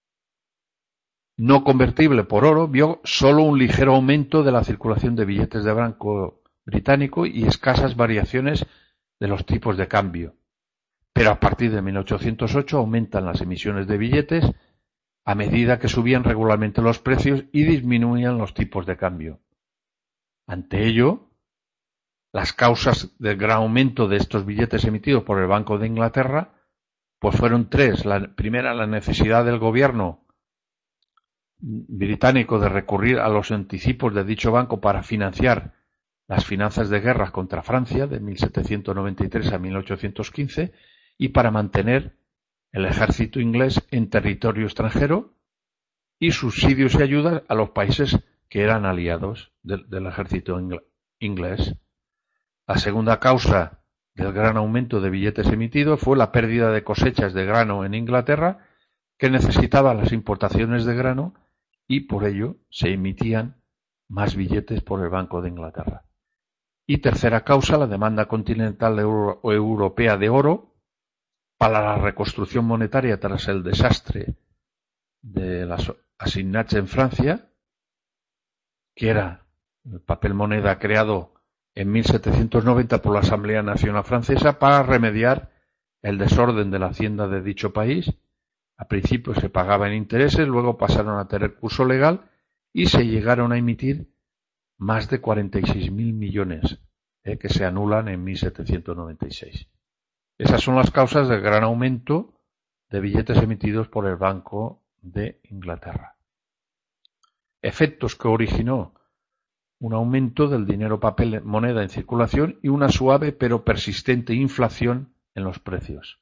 no convertible por oro vio solo un ligero aumento de la circulación de billetes de banco británico y escasas variaciones de los tipos de cambio. Pero a partir de mil ochocientos ocho aumentan las emisiones de billetes a medida que subían regularmente los precios y disminuían los tipos de cambio. Ante ello, las causas del gran aumento de estos billetes emitidos por el Banco de Inglaterra pues fueron tres. La primera, la necesidad del gobierno británico de recurrir a los anticipos de dicho banco para financiar las finanzas de guerra contra Francia de mil setecientos noventa y tres a mil ochocientos quince y para mantener el ejército inglés en territorio extranjero y subsidios y ayudas a los países que eran aliados del, del ejército inglés. La segunda causa del gran aumento de billetes emitidos fue la pérdida de cosechas de grano en Inglaterra, que necesitaba las importaciones de grano, y por ello se emitían más billetes por el Banco de Inglaterra. Y tercera causa, la demanda continental euro europea de oro para la reconstrucción monetaria tras el desastre de las assignats en Francia, que era el papel moneda creado en mil setecientos noventa por la Asamblea Nacional Francesa para remediar el desorden de la hacienda de dicho país. A principio se pagaban intereses, luego pasaron a tener curso legal y se llegaron a emitir más de cuarenta y seis mil millones, eh, que se anulan en mil setecientos noventa y seis. Esas son las causas del gran aumento de billetes emitidos por el Banco de Inglaterra. Efectos que originó un aumento del dinero papel moneda en circulación y una suave pero persistente inflación en los precios.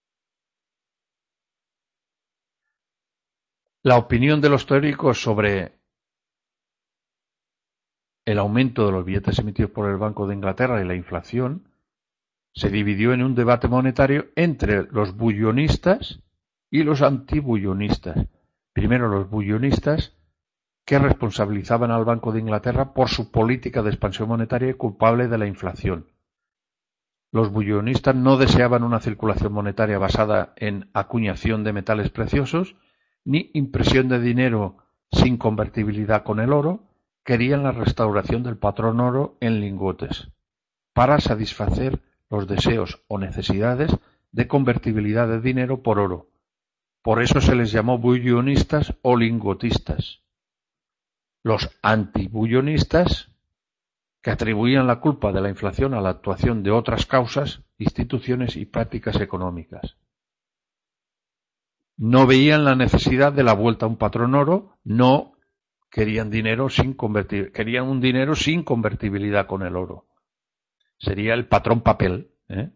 La opinión de los teóricos sobre el aumento de los billetes emitidos por el Banco de Inglaterra y la inflación se dividió en un debate monetario entre los bullonistas y los antibullonistas. Primero los bullonistas, que responsabilizaban al Banco de Inglaterra por su política de expansión monetaria y culpable de la inflación. Los bullonistas no deseaban una circulación monetaria basada en acuñación de metales preciosos ni impresión de dinero sin convertibilidad con el oro, querían la restauración del patrón oro en lingotes para satisfacer los deseos o necesidades de convertibilidad de dinero por oro. Por eso se les llamó bullonistas o lingotistas. Los antibullonistas, que atribuían la culpa de la inflación a la actuación de otras causas, instituciones y prácticas económicas. No veían la necesidad de la vuelta a un patrón oro, no querían dinero sin convertir, querían un dinero sin convertibilidad con el oro. Sería el patrón papel, ¿eh?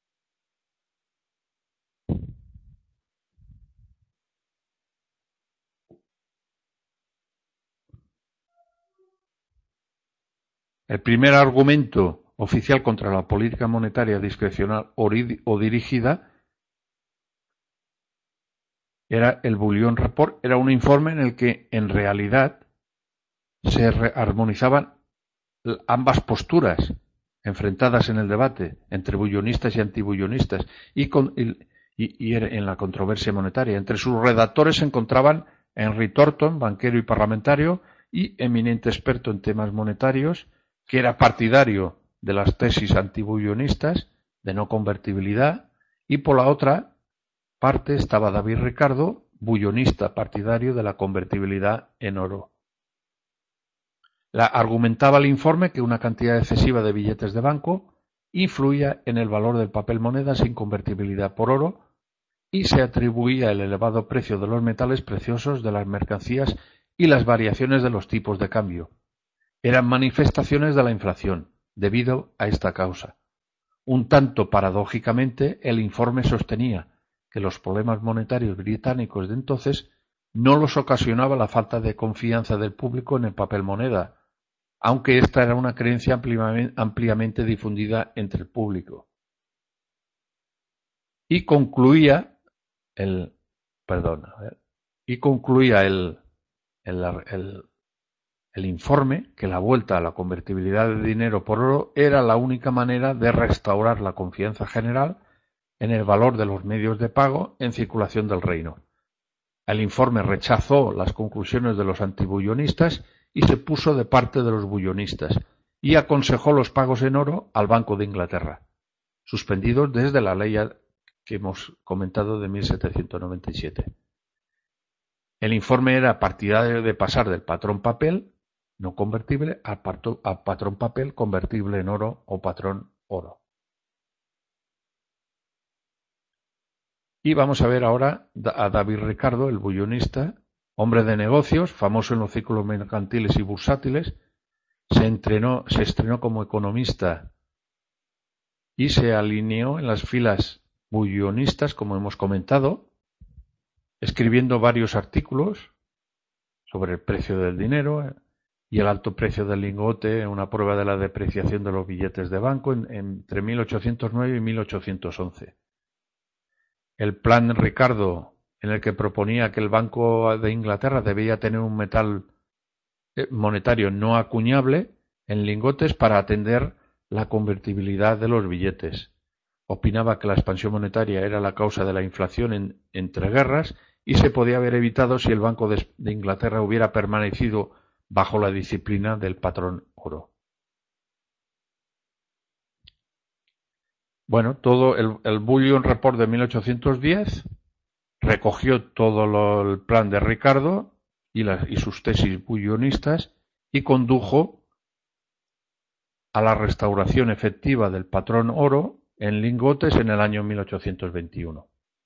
El primer argumento oficial contra la política monetaria discrecional o dirigida era el Bullion Report, era un informe en el que en realidad se armonizaban ambas posturas enfrentadas en el debate entre bullonistas y antibullonistas y, con, y, y en la controversia monetaria. Entre sus redactores se encontraban Henry Thornton, banquero y parlamentario y eminente experto en temas monetarios, que era partidario de las tesis antibullonistas de no convertibilidad, y por la otra parte estaba David Ricardo, bullonista partidario de la convertibilidad en oro. La, argumentaba el informe que una cantidad excesiva de billetes de banco influía en el valor del papel moneda sin convertibilidad por oro y se atribuía el elevado precio de los metales preciosos, de las mercancías y las variaciones de los tipos de cambio. Eran manifestaciones de la inflación, debido a esta causa. Un tanto paradójicamente, el informe sostenía que los problemas monetarios británicos de entonces no los ocasionaba la falta de confianza del público en el papel moneda, aunque esta era una creencia ampliamente difundida entre el público. Y concluía el, perdón, a ver, y concluía el, el, el El informe que la vuelta a la convertibilidad de dinero por oro era la única manera de restaurar la confianza general en el valor de los medios de pago en circulación del reino. El informe rechazó las conclusiones de los antibullonistas y se puso de parte de los bullonistas y aconsejó los pagos en oro al Banco de Inglaterra, suspendidos desde la ley que hemos comentado de mil setecientos noventa y siete. El informe era partidario de pasar del patrón papel no convertible al patrón papel convertible en oro o patrón oro. Y vamos a ver ahora a David Ricardo, el bullonista, hombre de negocios, famoso en los círculos mercantiles y bursátiles. Se entrenó, se estrenó como economista y se alineó en las filas bullonistas, como hemos comentado, escribiendo varios artículos sobre el precio del dinero, y el alto precio del lingote, una prueba de la depreciación de los billetes de banco en, entre mil ochocientos nueve y mil ochocientos once. El plan Ricardo, en el que proponía que el Banco de Inglaterra debía tener un metal monetario no acuñable en lingotes para atender la convertibilidad de los billetes. Opinaba que la expansión monetaria era la causa de la inflación en, entre guerras y se podía haber evitado si el Banco de, de Inglaterra hubiera permanecido bajo la disciplina del patrón oro. Bueno, todo el, el Bullion Report de mil ochocientos diez recogió todo lo, el plan de Ricardo y, las, y sus tesis bullionistas y condujo a la restauración efectiva del patrón oro en lingotes en el año mil ochocientos veintiuno.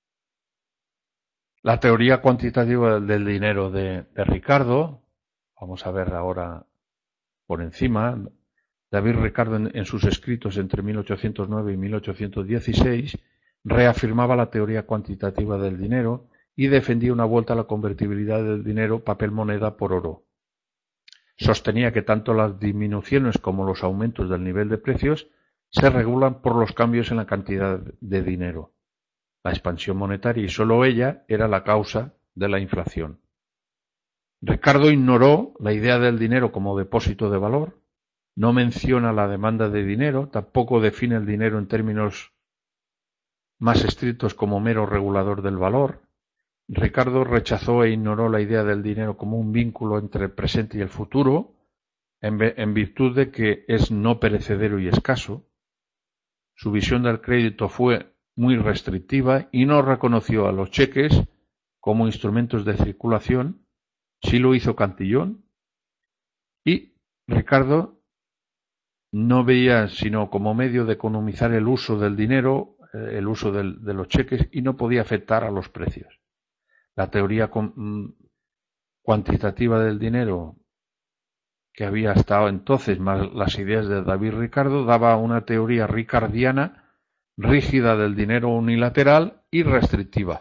La teoría cuantitativa del dinero de, de Ricardo, vamos a ver ahora por encima. David Ricardo en, en sus escritos entre mil ochocientos nueve y mil ochocientos dieciséis reafirmaba la teoría cuantitativa del dinero y defendía una vuelta a la convertibilidad del dinero papel moneda por oro. Sostenía que tanto las disminuciones como los aumentos del nivel de precios se regulan por los cambios en la cantidad de dinero. La expansión monetaria y sólo ella era la causa de la inflación. Ricardo ignoró la idea del dinero como depósito de valor, no menciona la demanda de dinero, tampoco define el dinero en términos más estrictos como mero regulador del valor. Ricardo rechazó e ignoró la idea del dinero como un vínculo entre el presente y el futuro, en, en virtud de que es no perecedero y escaso. Su visión del crédito fue muy restrictiva y no reconoció a los cheques como instrumentos de circulación. Sí lo hizo Cantillon, y Ricardo no veía sino como medio de economizar el uso del dinero, el uso del, de los cheques, y no podía afectar a los precios. La teoría cuantitativa del dinero que había hasta entonces, más las ideas de David Ricardo, daba una teoría ricardiana rígida del dinero unilateral y restrictiva.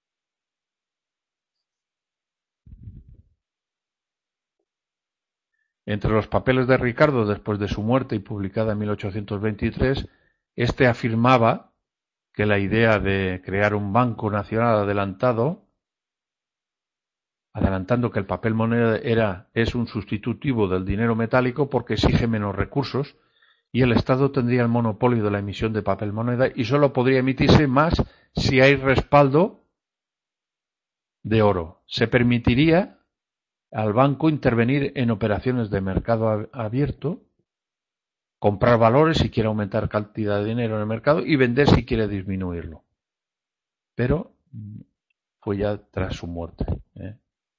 Entre los papeles de Ricardo después de su muerte y publicada en mil ochocientos veintitrés, este afirmaba que la idea de crear un banco nacional adelantado, adelantando que el papel moneda era, es un sustitutivo del dinero metálico porque exige menos recursos y el Estado tendría el monopolio de la emisión de papel moneda y solo podría emitirse más si hay respaldo de oro. Se permitiría al banco intervenir en operaciones de mercado abierto, comprar valores si quiere aumentar cantidad de dinero en el mercado y vender si quiere disminuirlo. Pero fue ya tras su muerte, ¿eh?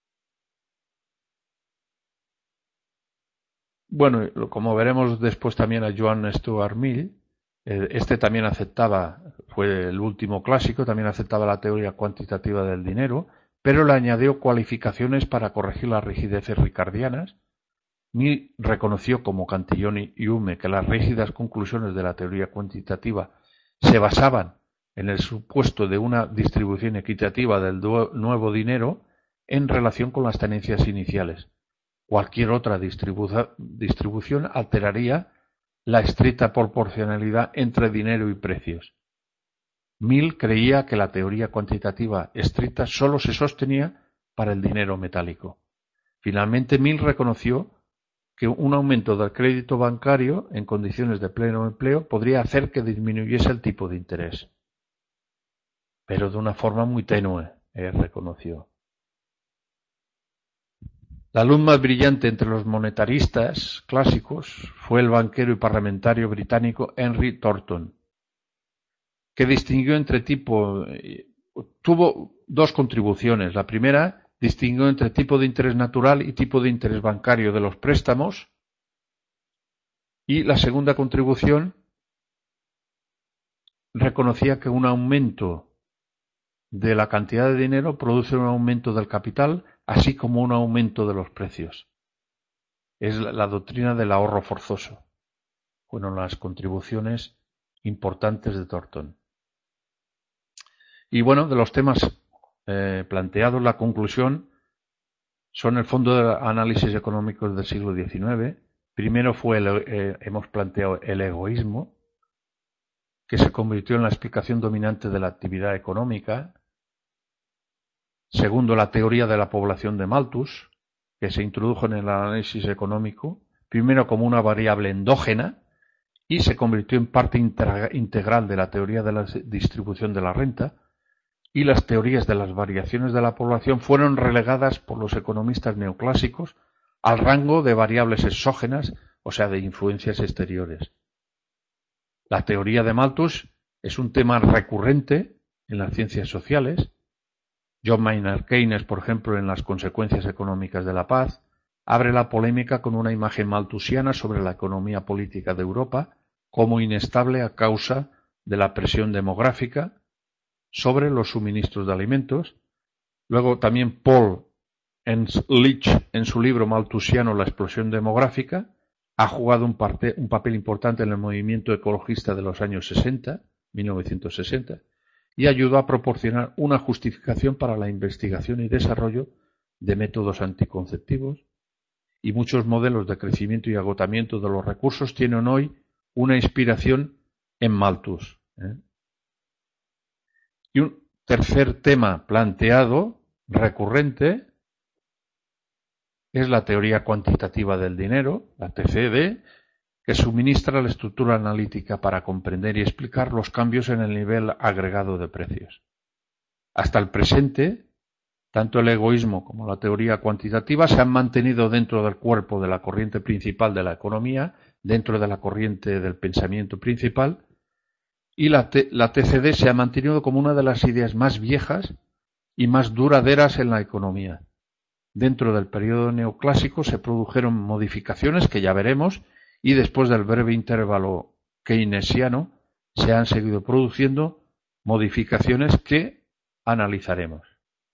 Bueno, como veremos después también a Joan Stuart Mill, este también aceptaba, fue el último clásico, también aceptaba la teoría cuantitativa del dinero, pero le añadió cualificaciones para corregir las rigideces ricardianas. Mill reconoció, como Cantillon y Hume, que las rígidas conclusiones de la teoría cuantitativa se basaban en el supuesto de una distribución equitativa del nuevo dinero en relación con las tenencias iniciales. Cualquier otra distribu distribución alteraría la estricta proporcionalidad entre dinero y precios. Mill creía que la teoría cuantitativa estricta sólo se sostenía para el dinero metálico. Finalmente, Mill reconoció que un aumento del crédito bancario en condiciones de pleno empleo podría hacer que disminuyese el tipo de interés. Pero de una forma muy tenue, eh, reconoció. La luz más brillante entre los monetaristas clásicos fue el banquero y parlamentario británico Henry Thornton, que distinguió entre tipo, tuvo dos contribuciones. La primera, distinguió entre tipo de interés natural y tipo de interés bancario de los préstamos, y la segunda contribución reconocía que un aumento de la cantidad de dinero produce un aumento del capital, así como un aumento de los precios. Es la, la doctrina del ahorro forzoso. Fueron las contribuciones importantes de Thornton. Y bueno, de los temas eh, planteados, la conclusión son el fondo de análisis económicos del siglo diecinueve. Primero fue, el, eh, hemos planteado el egoísmo, que se convirtió en la explicación dominante de la actividad económica. Segundo, la teoría de la población de Malthus, que se introdujo en el análisis económico, primero como una variable endógena, y se convirtió en parte integral de la teoría de la distribución de la renta, y las teorías de las variaciones de la población fueron relegadas por los economistas neoclásicos al rango de variables exógenas, o sea, de influencias exteriores. La teoría de Malthus es un tema recurrente en las ciencias sociales. John Maynard Keynes, por ejemplo, en Las consecuencias económicas de la paz, abre la polémica con una imagen malthusiana sobre la economía política de Europa como inestable a causa de la presión demográfica sobre los suministros de alimentos. Luego también Paul Ehrlich, en su libro malthusiano La explosión demográfica, ha jugado un, parte, un papel importante en el movimiento ecologista de los años sesenta, mil novecientos sesenta, y ayudó a proporcionar una justificación para la investigación y desarrollo de métodos anticonceptivos, y muchos modelos de crecimiento y agotamiento de los recursos tienen hoy una inspiración en Malthus. ¿eh? Y un tercer tema planteado, recurrente, es la teoría cuantitativa del dinero, la T C D, que suministra la estructura analítica para comprender y explicar los cambios en el nivel agregado de precios. Hasta el presente, tanto el egoísmo como la teoría cuantitativa se han mantenido dentro del cuerpo de la corriente principal de la economía, dentro de la corriente del pensamiento principal, y la, la T C D se ha mantenido como una de las ideas más viejas y más duraderas en la economía. Dentro del periodo neoclásico se produjeron modificaciones que ya veremos, y después del breve intervalo keynesiano se han seguido produciendo modificaciones que analizaremos.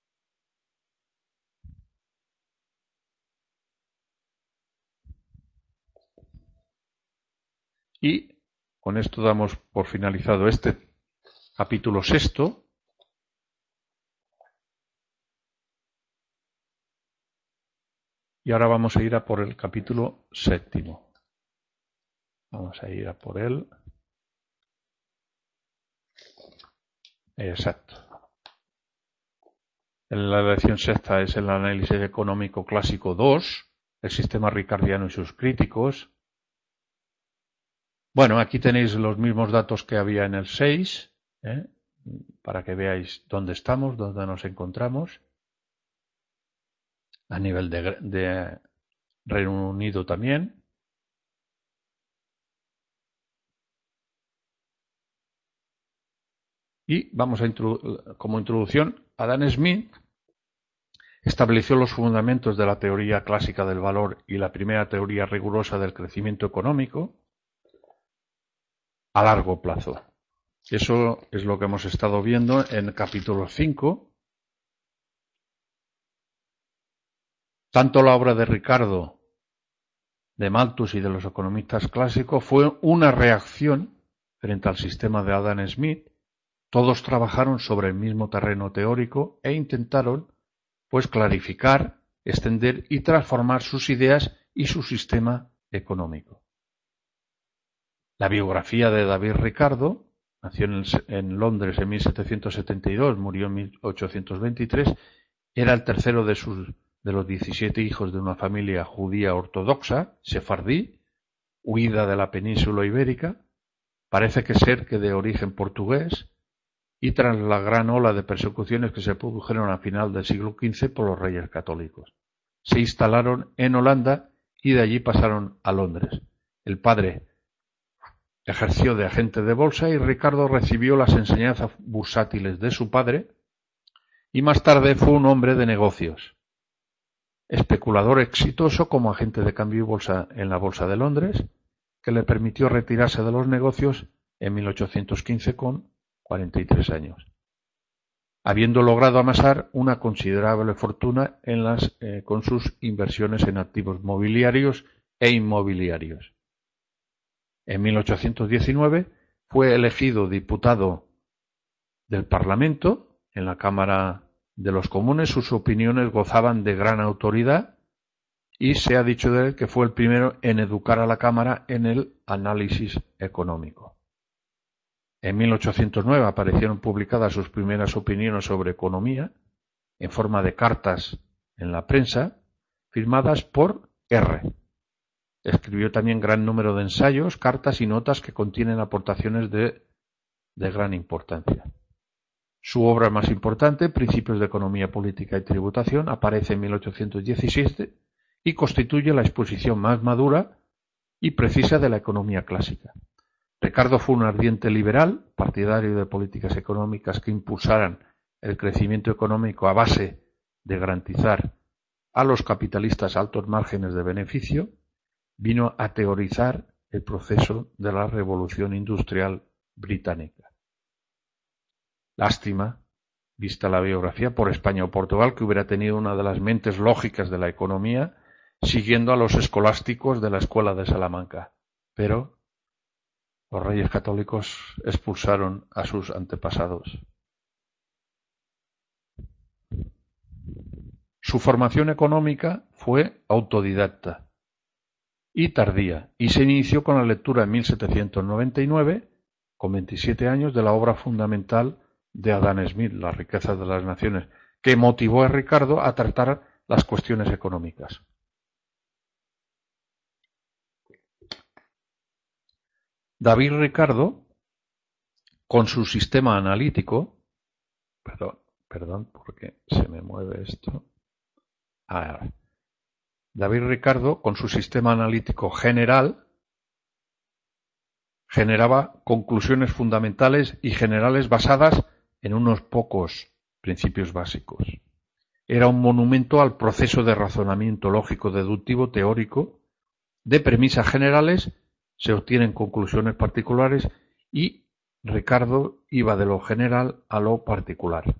Y con esto damos por finalizado este capítulo sexto. Y ahora vamos a ir a por el capítulo séptimo. Vamos a ir a por él. Exacto. La lección sexta es el análisis económico clásico dos, el sistema ricardiano y sus críticos. Bueno, aquí tenéis los mismos datos que había en el seis, ¿eh? para que veáis dónde estamos, dónde nos encontramos. A nivel de, de Reino Unido también. Y vamos a introdu- como introducción, Adam Smith estableció los fundamentos de la teoría clásica del valor y la primera teoría rigurosa del crecimiento económico a largo plazo. Eso es lo que hemos estado viendo en el capítulo cinco. Tanto la obra de Ricardo, de Malthus y de los economistas clásicos fue una reacción frente al sistema de Adam Smith. Todos trabajaron sobre el mismo terreno teórico e intentaron, pues, clarificar, extender y transformar sus ideas y su sistema económico. La biografía de David Ricardo, nació en, el, en Londres en mil setecientos setenta y dos, murió en mil ochocientos veintitrés, era el tercero de, sus, de los diecisiete hijos de una familia judía ortodoxa, sefardí, huida de la península ibérica, parece que ser que de origen portugués, y tras la gran ola de persecuciones que se produjeron a final del siglo quince por los reyes católicos. Se instalaron en Holanda y de allí pasaron a Londres. El padre ejerció de agente de bolsa y Ricardo recibió las enseñanzas bursátiles de su padre y más tarde fue un hombre de negocios. Especulador exitoso como agente de cambio y bolsa en la Bolsa de Londres, que le permitió retirarse de los negocios en mil ochocientos quince con cuarenta y tres años, habiendo logrado amasar una considerable fortuna en las, eh, con sus inversiones en activos mobiliarios e inmobiliarios. En mil ochocientos diecinueve fue elegido diputado del Parlamento en la Cámara de los comunes, sus opiniones gozaban de gran autoridad y se ha dicho de él que fue el primero en educar a la Cámara en el análisis económico. En mil ochocientos nueve aparecieron publicadas sus primeras opiniones sobre economía en forma de cartas en la prensa, firmadas por R. Escribió también gran número de ensayos, cartas y notas que contienen aportaciones de, de gran importancia. Su obra más importante, Principios de Economía Política y Tributación, aparece en mil ochocientos diecisiete y constituye la exposición más madura y precisa de la economía clásica. Ricardo fue un ardiente liberal, partidario de políticas económicas que impulsaran el crecimiento económico a base de garantizar a los capitalistas altos márgenes de beneficio. Vino a teorizar el proceso de la Revolución Industrial británica. Lástima, vista la biografía, por España o Portugal, que hubiera tenido una de las mentes lógicas de la economía, siguiendo a los escolásticos de la Escuela de Salamanca. Pero los reyes católicos expulsaron a sus antepasados. Su formación económica fue autodidacta y tardía, y se inició con la lectura en mil setecientos noventa y nueve, con veintisiete años, de la obra fundamental de Adam Smith, Las riquezas de las naciones, que motivó a Ricardo a tratar las cuestiones económicas. David Ricardo, con su sistema analítico, perdón, perdón, porque se me mueve esto. Ah, David Ricardo, con su sistema analítico general, generaba conclusiones fundamentales y generales basadas en unos pocos principios básicos. Era un monumento al proceso de razonamiento lógico deductivo teórico. De premisas generales se obtienen conclusiones particulares y Ricardo iba de lo general a lo particular.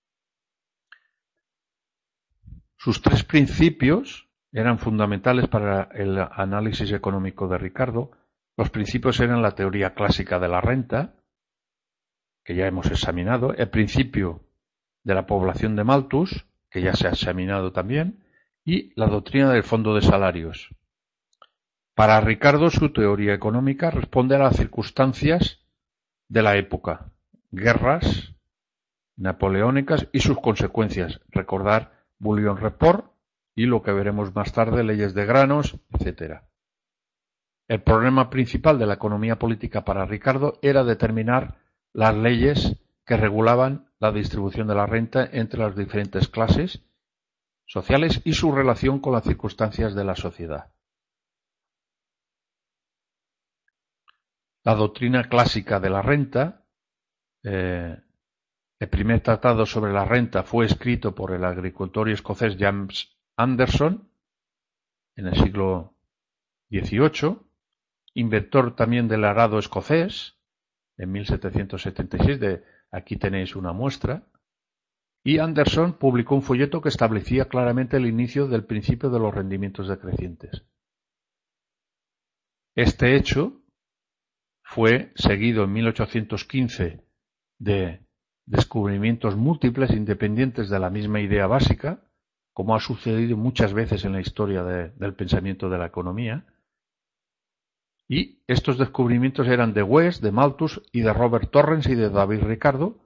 Sus tres principios eran fundamentales para el análisis económico de Ricardo. Los principios eran la teoría clásica de la renta, que ya hemos examinado, el principio de la población de Malthus, que ya se ha examinado también, y la doctrina del fondo de salarios. Para Ricardo, su teoría económica responde a las circunstancias de la época, guerras napoleónicas y sus consecuencias. Recordar Bullion Report y lo que veremos más tarde, leyes de granos, etcétera. El problema principal de la economía política para Ricardo era determinar las leyes que regulaban la distribución de la renta entre las diferentes clases sociales y su relación con las circunstancias de la sociedad. La doctrina clásica de la renta, eh, el primer tratado sobre la renta fue escrito por el agricultor escocés James Anderson en el siglo dieciocho, inventor también del arado escocés en mil setecientos setenta y seis, de, aquí tenéis una muestra, y Anderson publicó un folleto que establecía claramente el inicio del principio de los rendimientos decrecientes. Este hecho fue seguido en mil ochocientos quince de descubrimientos múltiples independientes de la misma idea básica, como ha sucedido muchas veces en la historia de, del pensamiento de la economía. Y estos descubrimientos eran de West, de Malthus y de Robert Torrens y de David Ricardo.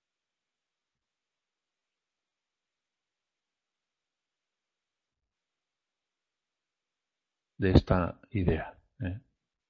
De esta idea. ¿eh?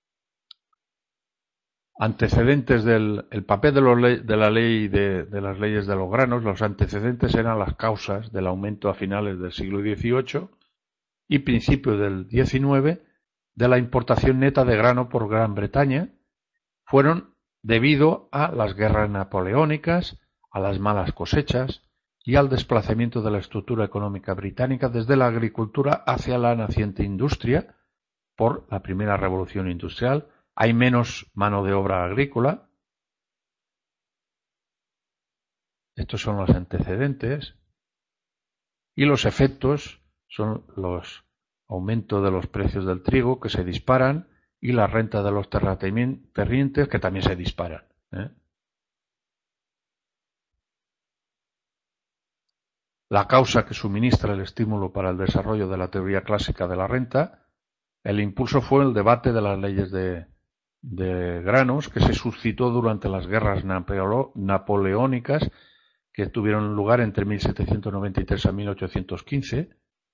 Antecedentes del el papel de, los le, de la ley de, de las leyes de los granos. Los antecedentes eran las causas del aumento a finales del siglo dieciocho y principios del diecinueve de la importación neta de grano por Gran Bretaña. Fueron debido a las guerras napoleónicas, a las malas cosechas y al desplazamiento de la estructura económica británica desde la agricultura hacia la naciente industria por la primera revolución industrial. Hay menos mano de obra agrícola. Estos son los antecedentes. Y los efectos son los aumentos de los precios del trigo, que se disparan, y la renta de los terratenientes, que también se disparan. ¿eh? la causa que suministra el estímulo para el desarrollo de la teoría clásica de la renta. El impulso fue el debate de las leyes de, de granos que se suscitó durante las guerras napoleónicas que tuvieron lugar entre mil setecientos noventa y tres a mil ochocientos quince.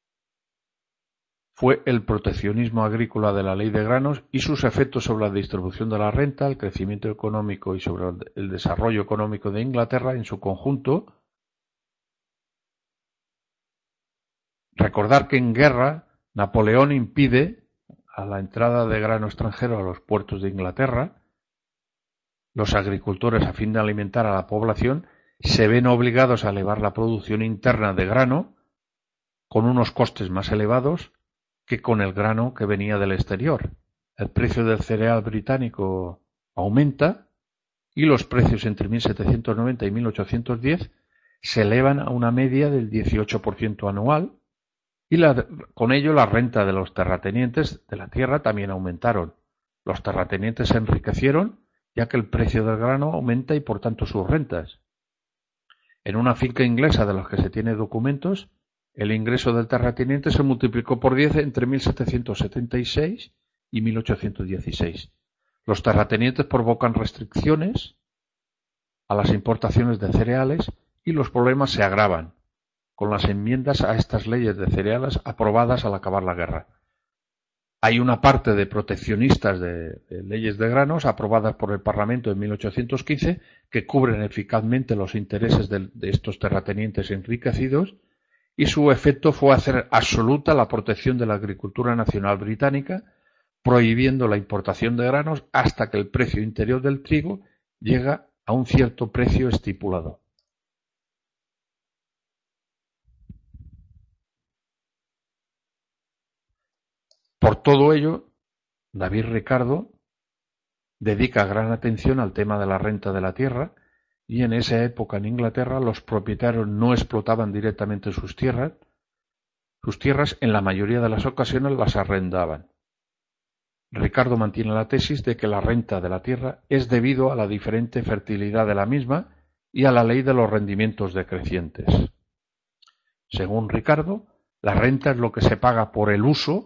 Fue el proteccionismo agrícola de la ley de granos y sus efectos sobre la distribución de la renta, el crecimiento económico y sobre el desarrollo económico de Inglaterra en su conjunto. Recordar que en guerra Napoleón impide a la entrada de grano extranjero a los puertos de Inglaterra. Los agricultores, a fin de alimentar a la población, se ven obligados a elevar la producción interna de grano con unos costes más elevados que con el grano que venía del exterior. El precio del cereal británico aumenta y los precios entre mil setecientos noventa y mil ochocientos diez se elevan a una media del dieciocho por ciento anual y la, con ello la renta de los terratenientes de la tierra también aumentaron. Los terratenientes se enriquecieron ya que el precio del grano aumenta y por tanto sus rentas. En una finca inglesa de los que se tiene documentos, el ingreso del terrateniente se multiplicó por diez entre mil setecientos setenta y seis y mil ochocientos dieciséis. Los terratenientes provocan restricciones a las importaciones de cereales y los problemas se agravan con las enmiendas a estas leyes de cereales aprobadas al acabar la guerra. Hay una parte de proteccionistas de, de leyes de granos aprobadas por el Parlamento en mil ochocientos quince que cubren eficazmente los intereses de, de estos terratenientes enriquecidos, y su efecto fue hacer absoluta la protección de la agricultura nacional británica, prohibiendo la importación de granos hasta que el precio interior del trigo llega a un cierto precio estipulado. Por todo ello, David Ricardo dedica gran atención al tema de la renta de la tierra, y en esa época en Inglaterra los propietarios no explotaban directamente sus tierras, sus tierras en la mayoría de las ocasiones las arrendaban. Ricardo mantiene la tesis de que la renta de la tierra es debido a la diferente fertilidad de la misma y a la ley de los rendimientos decrecientes. Según Ricardo, la renta es lo que se paga por el uso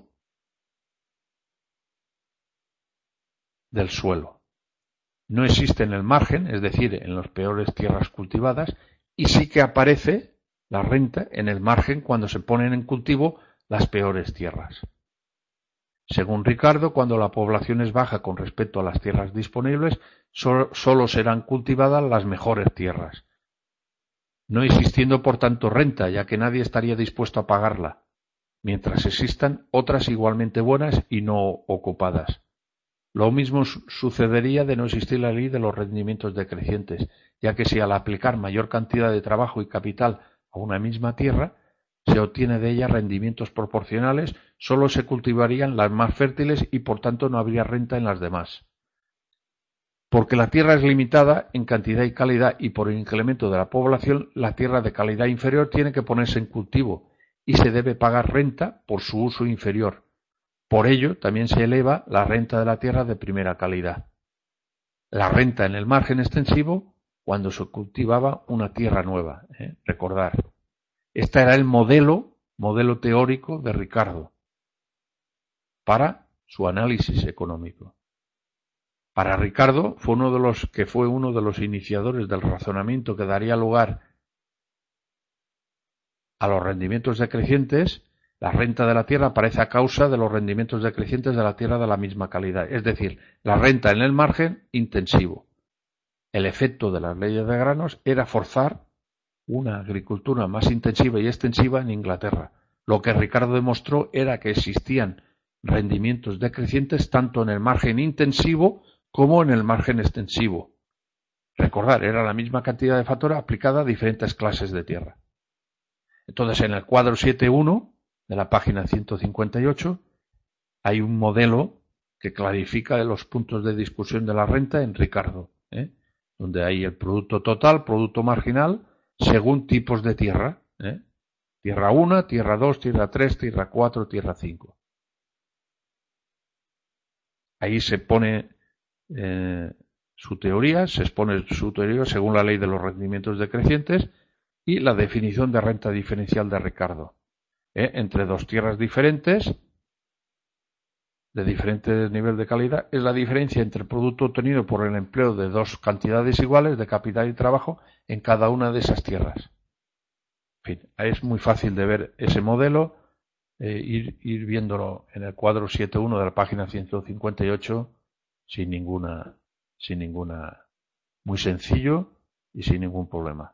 del suelo. No existe en el margen, es decir, en las peores tierras cultivadas, y sí que aparece la renta en el margen cuando se ponen en cultivo las peores tierras. Según Ricardo, cuando la población es baja con respecto a las tierras disponibles, solo, solo serán cultivadas las mejores tierras, no existiendo por tanto renta, ya que nadie estaría dispuesto a pagarla, mientras existan otras igualmente buenas y no ocupadas. Lo mismo sucedería de no existir la ley de los rendimientos decrecientes, ya que si al aplicar mayor cantidad de trabajo y capital a una misma tierra, se obtiene de ella rendimientos proporcionales, solo se cultivarían las más fértiles y por tanto no habría renta en las demás. Porque la tierra es limitada en cantidad y calidad y por el incremento de la población, la tierra de calidad inferior tiene que ponerse en cultivo y se debe pagar renta por su uso inferior. Por ello, también se eleva la renta de la tierra de primera calidad. La renta en el margen extensivo cuando se cultivaba una tierra nueva. ¿eh? Recordar. Este era el modelo, modelo teórico de Ricardo para su análisis económico. Para Ricardo fue uno de los que fue uno de los iniciadores del razonamiento que daría lugar a los rendimientos decrecientes. La renta de la tierra aparece a causa de los rendimientos decrecientes de la tierra de la misma calidad, es decir, la renta en el margen intensivo. El efecto de las leyes de granos era forzar una agricultura más intensiva y extensiva en Inglaterra. Lo que Ricardo demostró era que existían rendimientos decrecientes tanto en el margen intensivo como en el margen extensivo. Recordar, era la misma cantidad de factura aplicada a diferentes clases de tierra. Entonces, en el cuadro siete punto uno de la página ciento cincuenta y ocho hay un modelo que clarifica los puntos de discusión de la renta en Ricardo, ¿eh? donde hay el producto total, producto marginal, según tipos de tierra. ¿eh? Tierra uno, tierra dos, tierra tres, tierra cuatro, tierra cinco. Ahí se pone eh, su teoría, se expone su teoría según la ley de los rendimientos decrecientes, y la definición de renta diferencial de Ricardo. ¿Eh? Entre dos tierras diferentes, de diferente nivel de calidad, es la diferencia entre el producto obtenido por el empleo de dos cantidades iguales de capital y trabajo en cada una de esas tierras. En fin, es muy fácil de ver ese modelo, eh, ir, ir viéndolo en el cuadro siete punto uno de la página ciento cincuenta y ocho sin ninguna, sin ninguna, muy sencillo y sin ningún problema.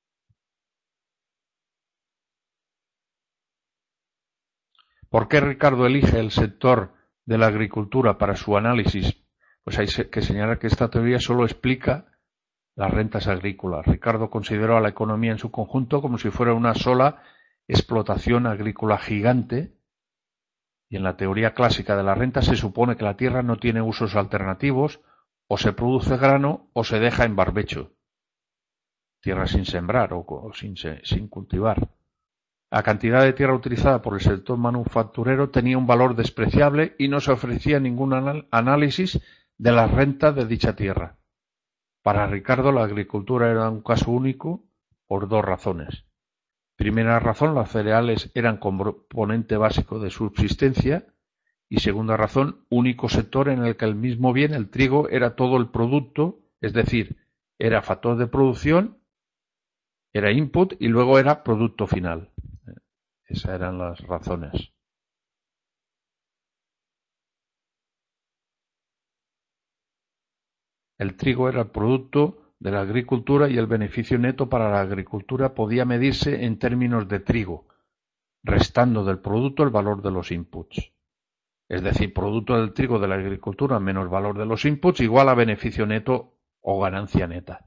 ¿Por qué Ricardo elige el sector de la agricultura para su análisis? Pues hay que señalar que esta teoría solo explica las rentas agrícolas. Ricardo consideró a la economía en su conjunto como si fuera una sola explotación agrícola gigante, y en la teoría clásica de la renta se supone que la tierra no tiene usos alternativos, o se produce grano o se deja en barbecho, tierra sin sembrar o, o sin, sin cultivar. La cantidad de tierra utilizada por el sector manufacturero tenía un valor despreciable y no se ofrecía ningún anal- análisis de las rentas de dicha tierra. Para Ricardo, la agricultura era un caso único por dos razones. Primera razón, los cereales eran componente básico de subsistencia, y segunda razón, único sector en el que el mismo bien, el trigo, era todo el producto, es decir, era factor de producción, era input y luego era producto final. Esas eran las razones. El trigo era el producto de la agricultura y el beneficio neto para la agricultura podía medirse en términos de trigo, restando del producto el valor de los inputs. Es decir, producto del trigo de la agricultura menos valor de los inputs igual a beneficio neto o ganancia neta.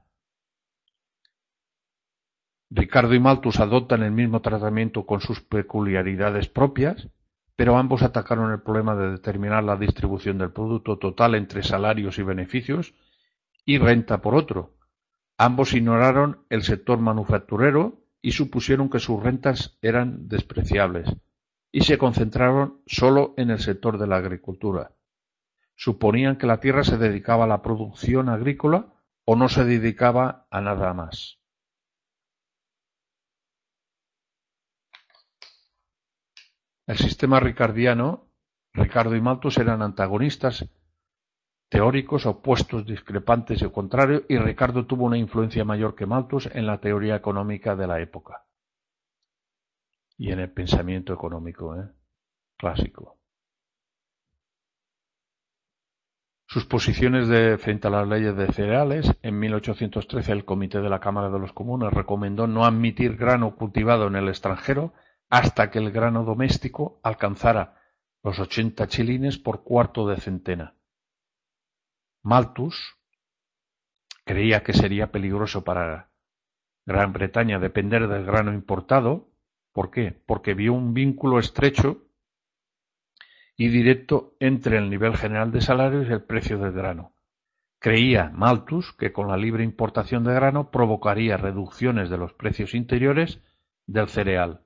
Ricardo y Malthus adoptan el mismo tratamiento con sus peculiaridades propias, pero ambos atacaron el problema de determinar la distribución del producto total entre salarios y beneficios y renta por otro. Ambos ignoraron el sector manufacturero y supusieron que sus rentas eran despreciables, y se concentraron solo en el sector de la agricultura. Suponían que la tierra se dedicaba a la producción agrícola o no se dedicaba a nada más. El sistema ricardiano, Ricardo y Malthus eran antagonistas teóricos, opuestos, discrepantes y contrarios, y Ricardo tuvo una influencia mayor que Malthus en la teoría económica de la época y en el pensamiento económico ¿eh? clásico. Sus posiciones de, frente a las leyes de cereales. En mil ochocientos trece el Comité de la Cámara de los Comunes recomendó no admitir grano cultivado en el extranjero hasta que el grano doméstico alcanzara los ochenta chilines por cuarto de centena. Malthus creía que sería peligroso para Gran Bretaña depender del grano importado. ¿Por qué? Porque vio un vínculo estrecho y directo entre el nivel general de salarios y el precio del grano. Creía Malthus que con la libre importación de grano provocaría reducciones de los precios interiores del cereal.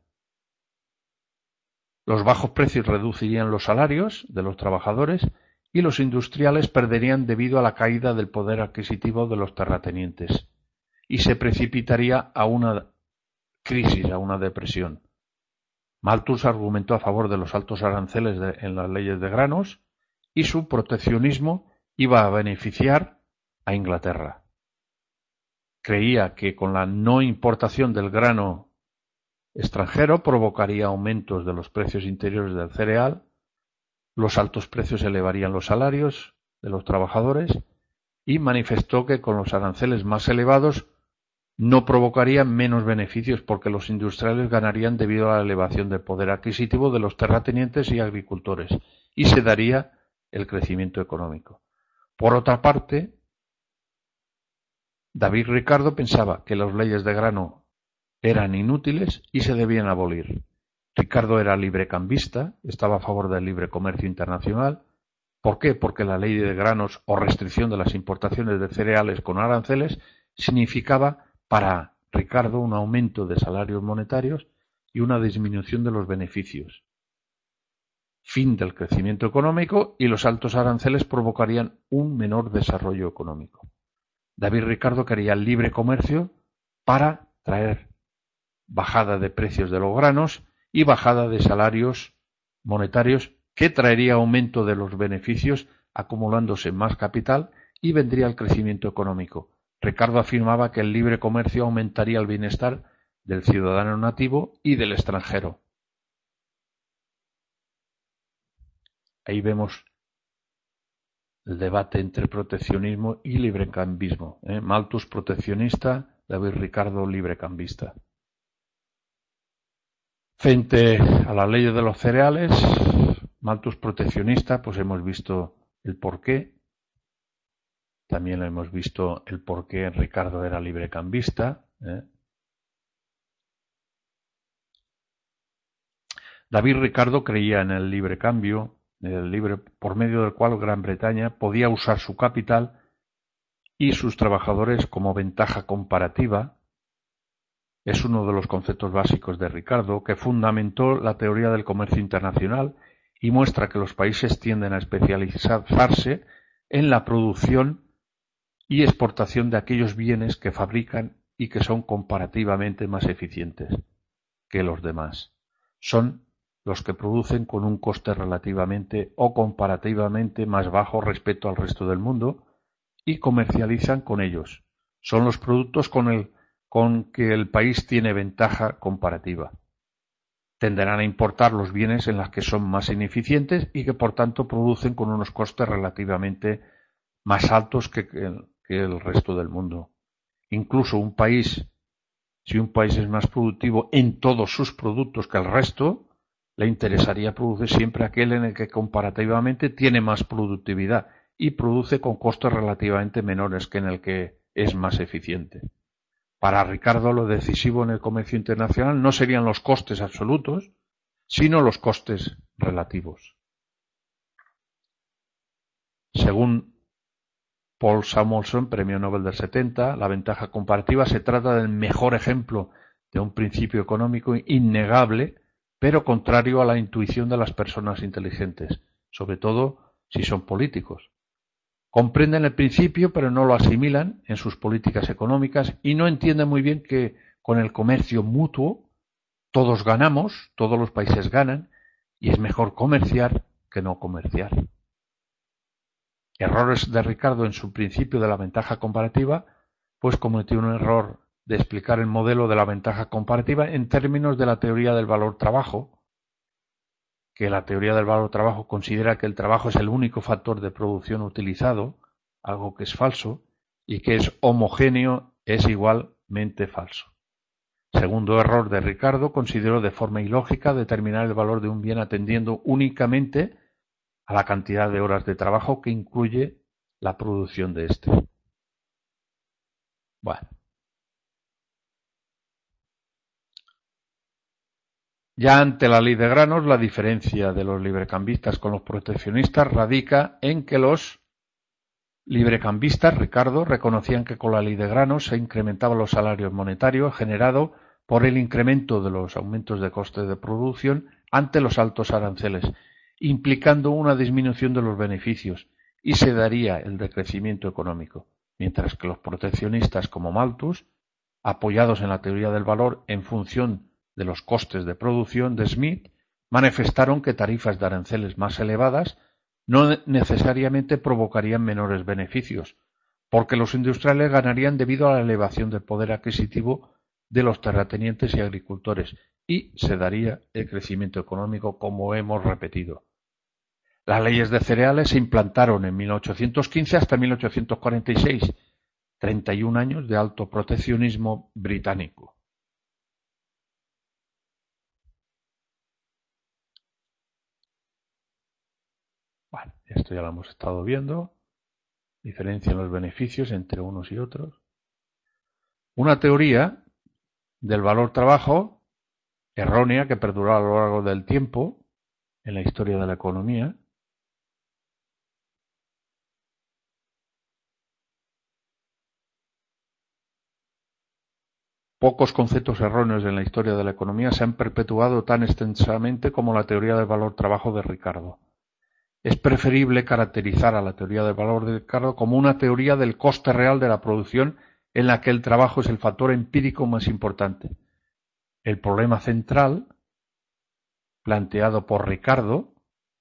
Los bajos precios reducirían los salarios de los trabajadores y los industriales perderían debido a la caída del poder adquisitivo de los terratenientes, y se precipitaría a una crisis, a una depresión. Malthus argumentó a favor de los altos aranceles de, en las leyes de granos, y su proteccionismo iba a beneficiar a Inglaterra. Creía que con la no importación del grano extranjero provocaría aumentos de los precios interiores del cereal, los altos precios elevarían los salarios de los trabajadores, y manifestó que con los aranceles más elevados no provocarían menos beneficios porque los industriales ganarían debido a la elevación del poder adquisitivo de los terratenientes y agricultores, y se daría el crecimiento económico. Por otra parte, David Ricardo pensaba que las leyes de grano eran inútiles y se debían abolir. Ricardo era librecambista, estaba a favor del libre comercio internacional. ¿Por qué? Porque la ley de granos o restricción de las importaciones de cereales con aranceles significaba para Ricardo un aumento de salarios monetarios y una disminución de los beneficios. Fin del crecimiento económico, y los altos aranceles provocarían un menor desarrollo económico. David Ricardo quería el libre comercio para traer bajada de precios de los granos y bajada de salarios monetarios, que traería aumento de los beneficios acumulándose más capital y vendría el crecimiento económico. Ricardo afirmaba que el libre comercio aumentaría el bienestar del ciudadano nativo y del extranjero. Ahí vemos el debate entre proteccionismo y librecambismo. ¿eh? Malthus proteccionista, David Ricardo librecambista. Frente a las leyes de los cereales, Malthus proteccionista, pues hemos visto el porqué. También hemos visto el porqué Ricardo era librecambista. ¿eh? David Ricardo creía en el libre cambio, el libre, por medio del cual Gran Bretaña podía usar su capital y sus trabajadores como ventaja comparativa. Es uno de los conceptos básicos de Ricardo, que fundamentó la teoría del comercio internacional y muestra que los países tienden a especializarse en la producción y exportación de aquellos bienes que fabrican y que son comparativamente más eficientes que los demás. Son los que producen con un coste relativamente o comparativamente más bajo respecto al resto del mundo y comercializan con ellos. Son los productos con, el, con que el país tiene ventaja comparativa. Tenderán a importar los bienes en los que son más ineficientes y que por tanto producen con unos costes relativamente más altos que el, que el resto del mundo. Incluso un país, si un país es más productivo en todos sus productos que el resto, le interesaría producir siempre aquel en el que comparativamente tiene más productividad y produce con costes relativamente menores que en el que es más eficiente. Para Ricardo, lo decisivo en el comercio internacional no serían los costes absolutos, sino los costes relativos. Según Paul Samuelson, Premio Nobel del setenta, la ventaja comparativa se trata del mejor ejemplo de un principio económico innegable, pero contrario a la intuición de las personas inteligentes, sobre todo si son políticos. Comprenden el principio, pero no lo asimilan en sus políticas económicas y no entienden muy bien que con el comercio mutuo todos ganamos, todos los países ganan, y es mejor comerciar que no comerciar. Errores de Ricardo en su principio de la ventaja comparativa, pues cometió un error de explicar el modelo de la ventaja comparativa en términos de la teoría del valor-trabajo, que la teoría del valor-trabajo considera que el trabajo es el único factor de producción utilizado, algo que es falso, y que es homogéneo es igualmente falso. Segundo error de Ricardo, consideró de forma ilógica determinar el valor de un bien atendiendo únicamente a la cantidad de horas de trabajo que incluye la producción de éste. Bueno. Ya ante la ley de granos, la diferencia de los librecambistas con los proteccionistas radica en que los librecambistas, Ricardo, reconocían que con la ley de granos se incrementaban los salarios monetarios generados por el incremento de los aumentos de costes de producción ante los altos aranceles, implicando una disminución de los beneficios, y se daría el decrecimiento económico, mientras que los proteccionistas como Malthus, apoyados en la teoría del valor en función de los costes de producción de Smith, manifestaron que tarifas de aranceles más elevadas no necesariamente provocarían menores beneficios, porque los industriales ganarían debido a la elevación del poder adquisitivo de los terratenientes y agricultores, y se daría el crecimiento económico, como hemos repetido. Las leyes de cereales se implantaron en mil ochocientos quince hasta mil ochocientos cuarenta y seis, treinta y un años de alto proteccionismo británico. Bueno, esto ya lo hemos estado viendo. Diferencia en los beneficios entre unos y otros. Una teoría del valor-trabajo errónea que perduró a lo largo del tiempo en la historia de la economía. Pocos conceptos erróneos en la historia de la economía se han perpetuado tan extensamente como la teoría del valor-trabajo de Ricardo. Es preferible caracterizar a la teoría del valor de Ricardo como una teoría del coste real de la producción en la que el trabajo es el factor empírico más importante. el problema central planteado por Ricardo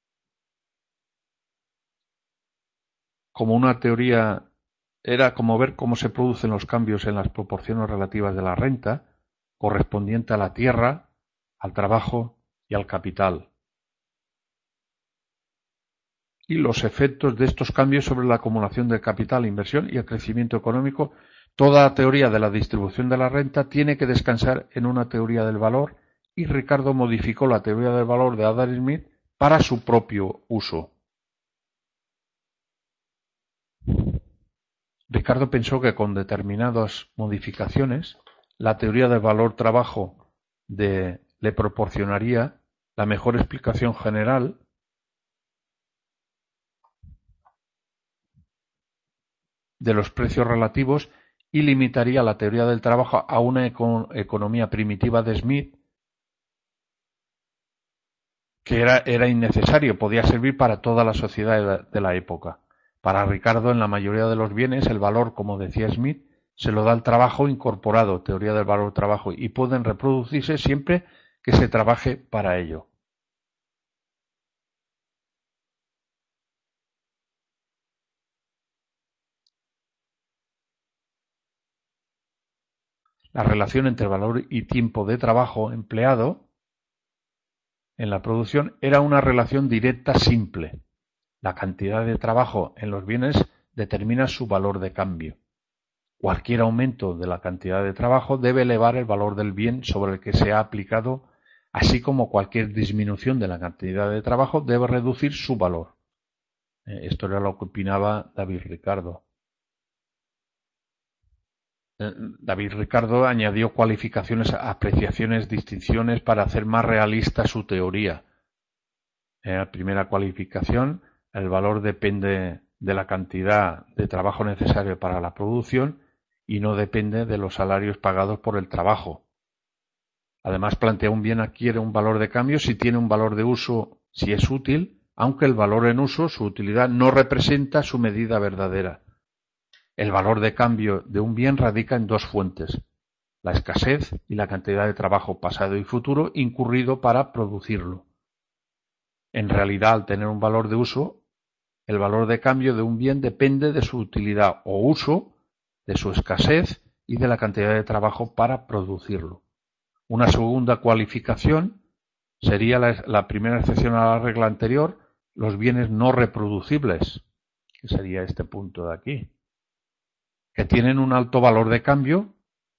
como una teoría era como ver cómo se producen los cambios en las proporciones relativas de la renta correspondiente a la tierra, al trabajo y al capital, y los efectos de estos cambios sobre la acumulación del capital, inversión y el crecimiento económico. Toda la teoría de la distribución de la renta tiene que descansar en una teoría del valor, y Ricardo modificó la teoría del valor de Adam Smith para su propio uso. Ricardo pensó que con determinadas modificaciones la teoría del valor trabajo de, le proporcionaría la mejor explicación general de los precios relativos y limitaría la teoría del trabajo a una eco economía primitiva de Smith, que era, era innecesario, podía servir para toda la sociedad de la época. Para Ricardo, en la mayoría de los bienes, el valor, como decía Smith, se lo da el trabajo incorporado, teoría del valor trabajo, y pueden reproducirse siempre que se trabaje para ello. La relación entre valor y tiempo de trabajo empleado en la producción era una relación directa simple. La cantidad de trabajo en los bienes determina su valor de cambio. Cualquier aumento de la cantidad de trabajo debe elevar el valor del bien sobre el que se ha aplicado, así como cualquier disminución de la cantidad de trabajo debe reducir su valor. Esto era lo que opinaba David Ricardo. David Ricardo añadió cualificaciones, apreciaciones, distinciones para hacer más realista su teoría. En la primera cualificación, el valor depende de la cantidad de trabajo necesario para la producción y no depende de los salarios pagados por el trabajo. Además, plantea un bien adquiere un valor de cambio si tiene un valor de uso, si es útil, aunque el valor en uso, su utilidad, no representa su medida verdadera. El valor de cambio de un bien radica en dos fuentes: la escasez y la cantidad de trabajo pasado y futuro incurrido para producirlo. En realidad, al tener un valor de uso, el valor de cambio de un bien depende de su utilidad o uso, de su escasez y de la cantidad de trabajo para producirlo. Una segunda cualificación sería la, la primera excepción a la regla anterior, los bienes no reproducibles, que sería este punto de aquí, que tienen un alto valor de cambio,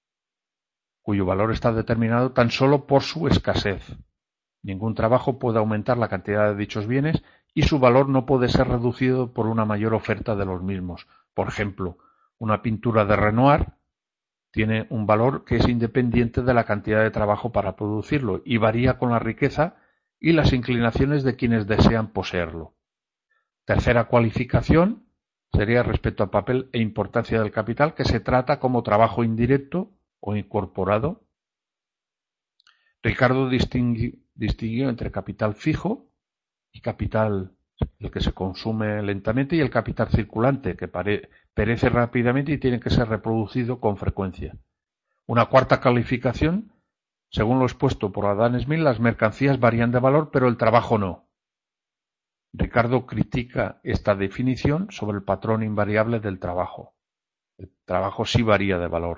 cuyo valor está determinado tan solo por su escasez. Ningún trabajo puede aumentar la cantidad de dichos bienes y su valor no puede ser reducido por una mayor oferta de los mismos. Por ejemplo, una pintura de Renoir tiene un valor que es independiente de la cantidad de trabajo para producirlo y varía con la riqueza y las inclinaciones de quienes desean poseerlo. Tercera cualificación sería respecto al papel e importancia del capital, que se trata como trabajo indirecto o incorporado. Ricardo distinguió, distinguió entre capital fijo y capital, el que se consume lentamente, y el capital circulante, que pare, perece rápidamente y tiene que ser reproducido con frecuencia. Una cuarta calificación, según lo expuesto por Adam Smith, las mercancías varían de valor, pero el trabajo no. Ricardo critica esta definición sobre el patrón invariable del trabajo. El trabajo sí varía de valor.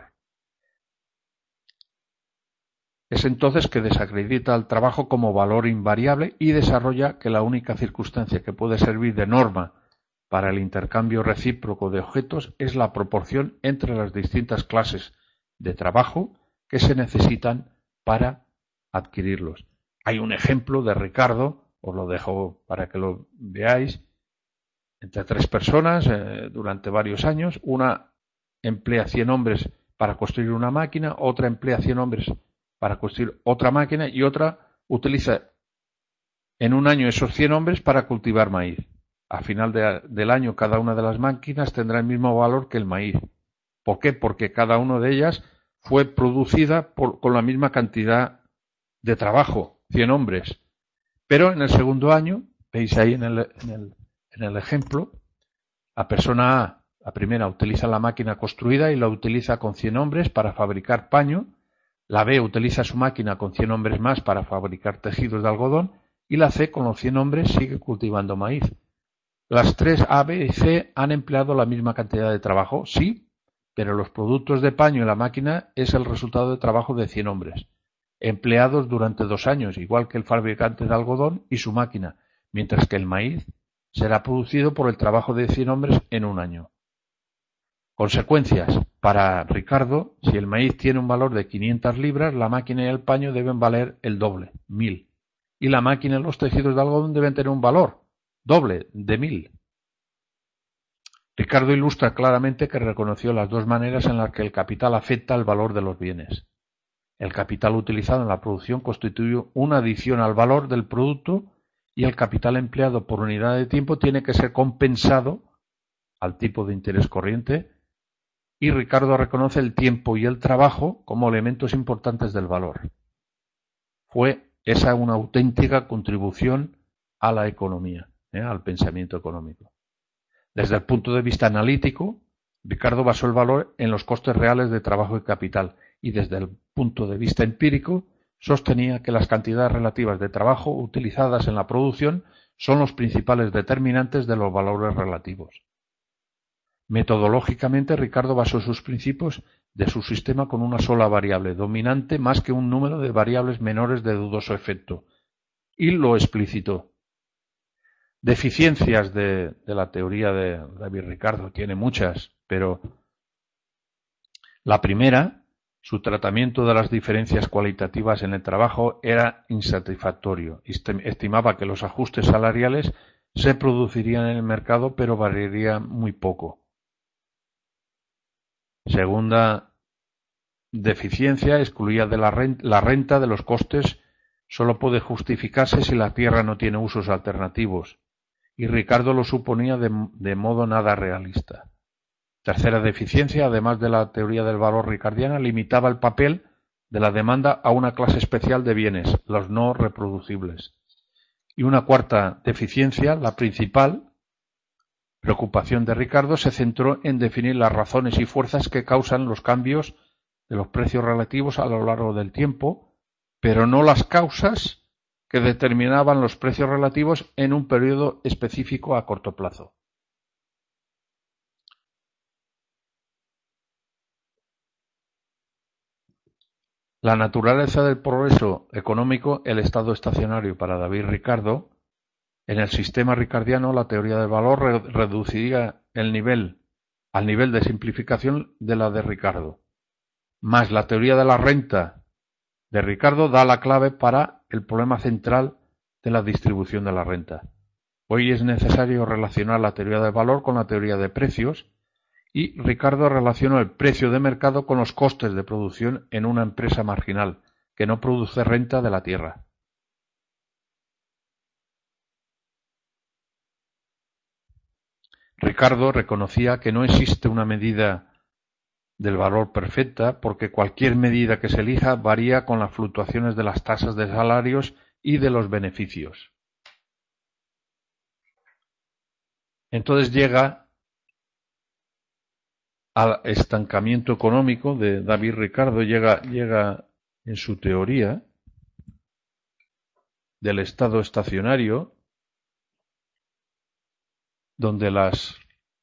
Es entonces que desacredita al trabajo como valor invariable y desarrolla que la única circunstancia que puede servir de norma para el intercambio recíproco de objetos es la proporción entre las distintas clases de trabajo que se necesitan para adquirirlos. Hay un ejemplo de Ricardo, os lo dejo para que lo veáis, entre tres personas eh, durante varios años. Una emplea cien hombres para construir una máquina, otra emplea cien hombres para construir otra máquina y otra utiliza en un año esos cien hombres para cultivar maíz. Al final de, del año cada una de las máquinas tendrá el mismo valor que el maíz. ¿Por qué? Porque cada una de ellas fue producida por, con la misma cantidad de trabajo, cien hombres. Pero en el segundo año, veis ahí en el, en el, en el ejemplo, la persona A, la primera, utiliza la máquina construida y la utiliza con cien hombres para fabricar paño. La B utiliza su máquina con cien hombres más para fabricar tejidos de algodón y la C con los cien hombres sigue cultivando maíz. Las tres A, B y C han empleado la misma cantidad de trabajo, sí, pero los productos de paño y la máquina es el resultado de trabajo de cien hombres, empleados durante dos años, igual que el fabricante de algodón y su máquina, mientras que el maíz será producido por el trabajo de cien hombres en un año. Consecuencias. Para Ricardo, si el maíz tiene un valor de quinientas libras, la máquina y el paño deben valer el doble, mil. Y la máquina y los tejidos de algodón deben tener un valor doble, de mil. Ricardo ilustra claramente que reconoció las dos maneras en las que el capital afecta el valor de los bienes. El capital utilizado en la producción constituye una adición al valor del producto y el capital empleado por unidad de tiempo tiene que ser compensado al tipo de interés corriente, y Ricardo reconoce el tiempo y el trabajo como elementos importantes del valor. Fue esa una auténtica contribución a la economía, ¿eh? al pensamiento económico. Desde el punto de vista analítico, Ricardo basó el valor en los costes reales de trabajo y capital, y desde el punto de vista empírico, sostenía que las cantidades relativas de trabajo utilizadas en la producción son los principales determinantes de los valores relativos. Metodológicamente, Ricardo basó sus principios de su sistema con una sola variable dominante más que un número de variables menores de dudoso efecto, y lo explicitó. Deficiencias de, de la teoría de David Ricardo, tiene muchas, pero la primera, su tratamiento de las diferencias cualitativas en el trabajo era insatisfactorio. Estimaba que los ajustes salariales se producirían en el mercado, pero variarían muy poco. Segunda deficiencia, excluía de la renta, la renta de los costes solo puede justificarse si la tierra no tiene usos alternativos, y Ricardo lo suponía de, de modo nada realista. Tercera deficiencia, además de la teoría del valor ricardiana, limitaba el papel de la demanda a una clase especial de bienes, los no reproducibles. Y una cuarta deficiencia, la principal preocupación de Ricardo, se centró en definir las razones y fuerzas que causan los cambios de los precios relativos a lo largo del tiempo, pero no las causas que determinaban los precios relativos en un periodo específico a corto plazo. La naturaleza del progreso económico, el estado estacionario para David Ricardo. En el sistema ricardiano, la teoría del valor re reduciría el nivel al nivel de simplificación de la de Ricardo. Más la teoría de la renta de Ricardo da la clave para el problema central de la distribución de la renta. Hoy es necesario relacionar la teoría del valor con la teoría de precios, y Ricardo relacionó el precio de mercado con los costes de producción en una empresa marginal que no produce renta de la tierra. Ricardo reconocía que no existe una medida del valor perfecta porque cualquier medida que se elija varía con las fluctuaciones de las tasas de salarios y de los beneficios. Entonces llega al estancamiento económico de David Ricardo, llega, llega en su teoría del estado estacionario, donde las,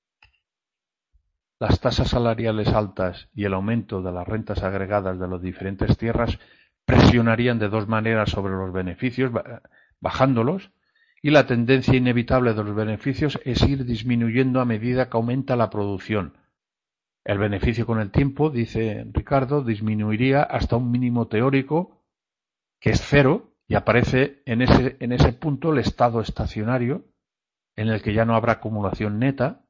las tasas salariales altas y el aumento de las rentas agregadas de las diferentes tierras presionarían de dos maneras sobre los beneficios, bajándolos, y la tendencia inevitable de los beneficios es ir disminuyendo a medida que aumenta la producción. El beneficio con el tiempo, dice Ricardo, disminuiría hasta un mínimo teórico que es cero, y aparece en ese, en ese punto el estado estacionario, en el que ya no habrá acumulación neta,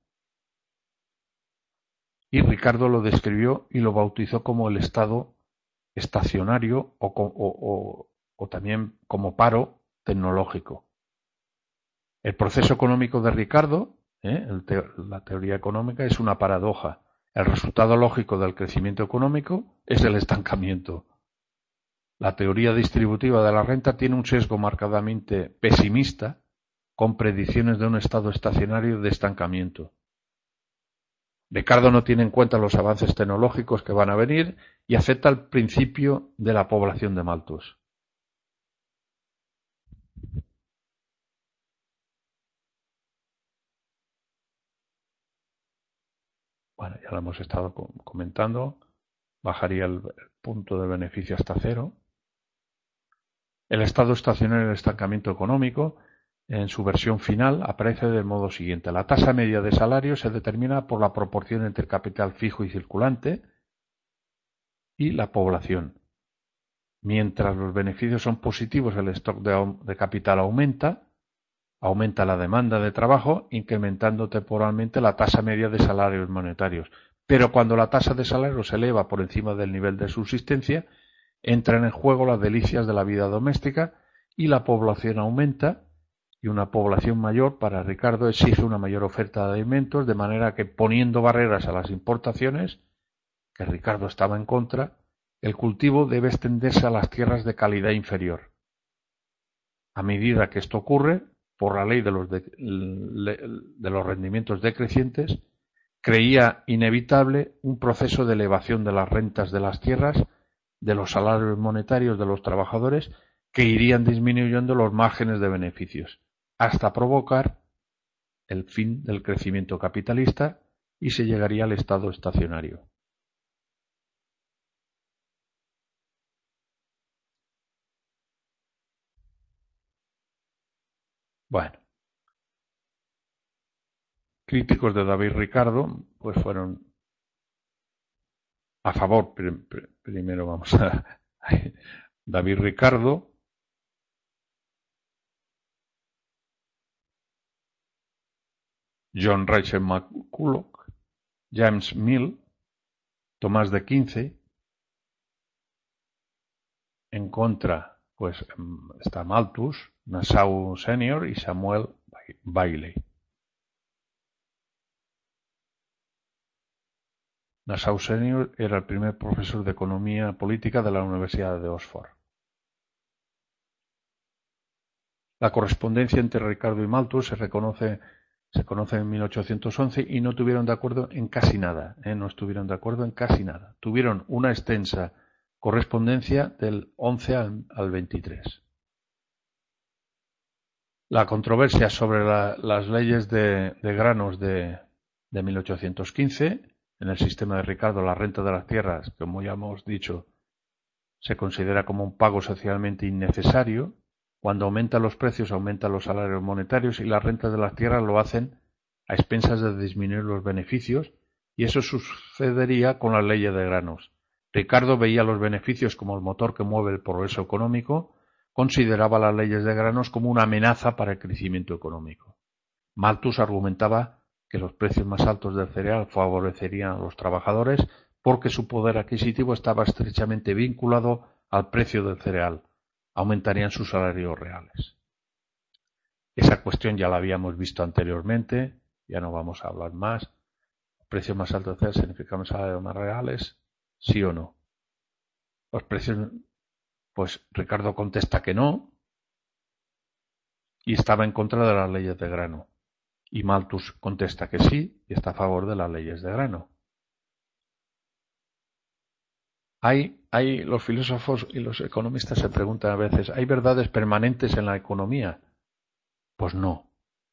y Ricardo lo describió y lo bautizó como el estado estacionario o, o, o, o también como paro tecnológico. El proceso económico de Ricardo, ¿eh? el te la teoría económica, es una paradoja. El resultado lógico del crecimiento económico es el estancamiento. La teoría distributiva de la renta tiene un sesgo marcadamente pesimista, con predicciones de un estado estacionario de estancamiento. Ricardo no tiene en cuenta los avances tecnológicos que van a venir y acepta el principio de la población de Malthus. Bueno, ya lo hemos estado comentando. Bajaría el punto de beneficio hasta cero. El estado estacionario del estancamiento económico, en su versión final, aparece del modo siguiente. La tasa media de salario se determina por la proporción entre capital fijo y circulante y la población. Mientras los beneficios son positivos, el stock de, de capital aumenta, aumenta la demanda de trabajo, incrementando temporalmente la tasa media de salarios monetarios. Pero cuando la tasa de salario se eleva por encima del nivel de subsistencia, entran en juego las delicias de la vida doméstica y la población aumenta, y una población mayor, para Ricardo, exige una mayor oferta de alimentos, de manera que, poniendo barreras a las importaciones, que Ricardo estaba en contra, el cultivo debe extenderse a las tierras de calidad inferior. A medida que esto ocurre, por la ley de los, de, de los rendimientos decrecientes, creía inevitable un proceso de elevación de las rentas de las tierras, de los salarios monetarios de los trabajadores, que irían disminuyendo los márgenes de beneficios, hasta provocar el fin del crecimiento capitalista y se llegaría al estado estacionario. Bueno, críticos de David Ricardo, pues fueron a favor, pr pr primero vamos a David Ricardo, John Rachel McCulloch, James Mill, Tomás de Quince. En contra, pues está Malthus, Nassau Senior y Samuel Bailey. Nassau Senior era el primer profesor de economía política de la Universidad de Oxford. La correspondencia entre Ricardo y Malthus se reconoce, se conoce en mil ochocientos once y no tuvieron de acuerdo en casi nada. ¿eh? No estuvieron de acuerdo en casi nada. Tuvieron una extensa correspondencia del once al, al veintitrés. La controversia sobre la, las leyes de, de granos de, de mil ochocientos quince, en el sistema de Ricardo, la renta de las tierras, como ya hemos dicho, se considera como un pago socialmente innecesario. Cuando aumentan los precios, aumentan los salarios monetarios y las rentas de las tierras lo hacen a expensas de disminuir los beneficios, y eso sucedería con las leyes de granos. Ricardo veía los beneficios como el motor que mueve el progreso económico, consideraba las leyes de granos como una amenaza para el crecimiento económico. Malthus argumentaba que los precios más altos del cereal favorecerían a los trabajadores porque su poder adquisitivo estaba estrechamente vinculado al precio del cereal. Aumentarían sus salarios reales. Esa cuestión ya la habíamos visto anteriormente, ya no vamos a hablar más. ¿Precios más altos del cereal significan salarios más reales? ¿Sí o no? Los precios, pues Ricardo contesta que no, y estaba en contra de las leyes de grano. Y Malthus contesta que sí, y está a favor de las leyes de grano. Hay, hay, los filósofos y los economistas se preguntan a veces, ¿hay verdades permanentes en la economía? Pues no.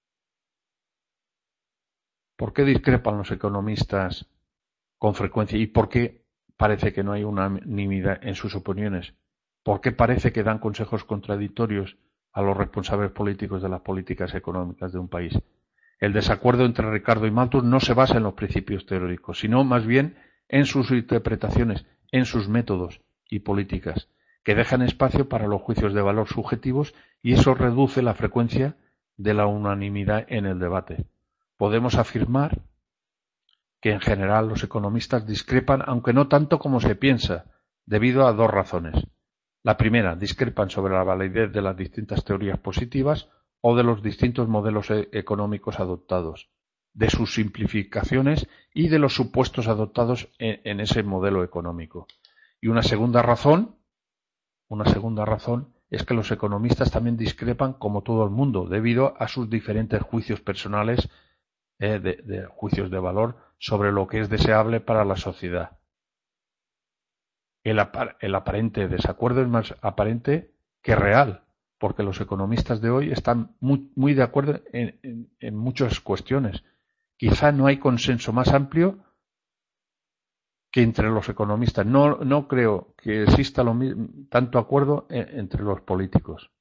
¿Por qué discrepan los economistas con frecuencia? ¿Y por qué parece que no hay unanimidad en sus opiniones? ¿Por qué parece que dan consejos contradictorios a los responsables políticos de las políticas económicas de un país? El desacuerdo entre Ricardo y Malthus no se basa en los principios teóricos, sino más bien en sus interpretaciones, en sus métodos y políticas, que dejan espacio para los juicios de valor subjetivos, y eso reduce la frecuencia de la unanimidad en el debate. Podemos afirmar que en general los economistas discrepan, aunque no tanto como se piensa, debido a dos razones. La primera, discrepan sobre la validez de las distintas teorías positivas o de los distintos modelos e- económicos adoptados, de sus simplificaciones y de los supuestos adoptados en, en ese modelo económico. Y una segunda razón, una segunda razón es que los economistas también discrepan como todo el mundo, debido a sus diferentes juicios personales, eh, de, de juicios de valor sobre lo que es deseable para la sociedad. El, apar el aparente desacuerdo es más aparente que real, porque los economistas de hoy están muy, muy de acuerdo en, en, en muchas cuestiones. Quizá no hay consenso más amplio que entre los economistas. No, no creo que exista lo mismo, tanto acuerdo en, entre los políticos.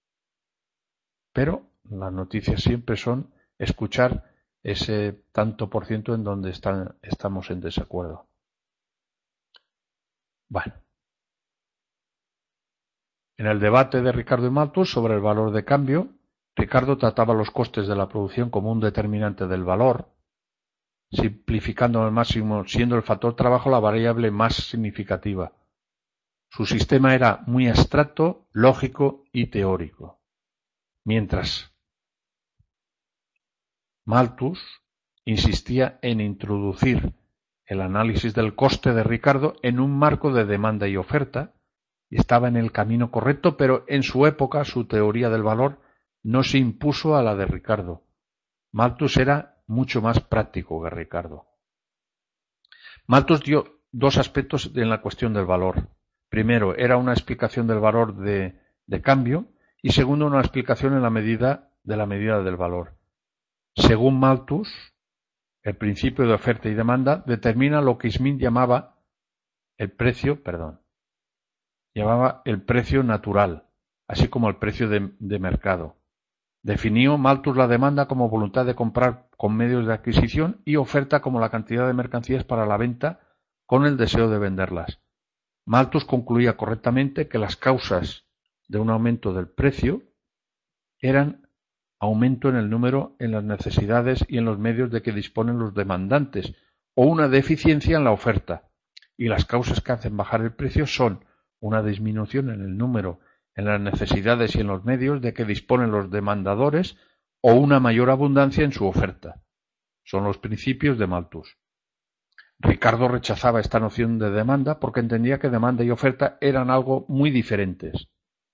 Pero las noticias siempre son escuchar ese tanto por ciento en donde están, estamos en desacuerdo. Bueno. En el debate de Ricardo y Malthus sobre el valor de cambio, Ricardo trataba los costes de la producción como un determinante del valor, simplificando al máximo, siendo el factor trabajo la variable más significativa. Su sistema era muy abstracto, lógico y teórico. Mientras Malthus insistía en introducir el análisis del coste de Ricardo en un marco de demanda y oferta, y estaba en el camino correcto, pero en su época su teoría del valor no se impuso a la de Ricardo. Malthus era mucho más práctico que Ricardo. Malthus dio dos aspectos en la cuestión del valor. Primero, era una explicación del valor de, de cambio, y segundo, una explicación en la medida de la medida del valor. Según Malthus, el principio de oferta y demanda determina lo que Smith llamaba el precio, perdón, llamaba el precio natural, así como el precio de, de mercado. Definió Malthus la demanda como voluntad de comprar con medios de adquisición y oferta como la cantidad de mercancías para la venta con el deseo de venderlas. Malthus concluía correctamente que las causas de un aumento del precio eran aumento en el número, en las necesidades y en los medios de que disponen los demandantes, o una deficiencia en la oferta. Y las causas que hacen bajar el precio son una disminución en el número, en las necesidades y en los medios de que disponen los demandadores, o una mayor abundancia en su oferta. Son los principios de Malthus. Ricardo rechazaba esta noción de demanda porque entendía que demanda y oferta eran algo muy diferentes.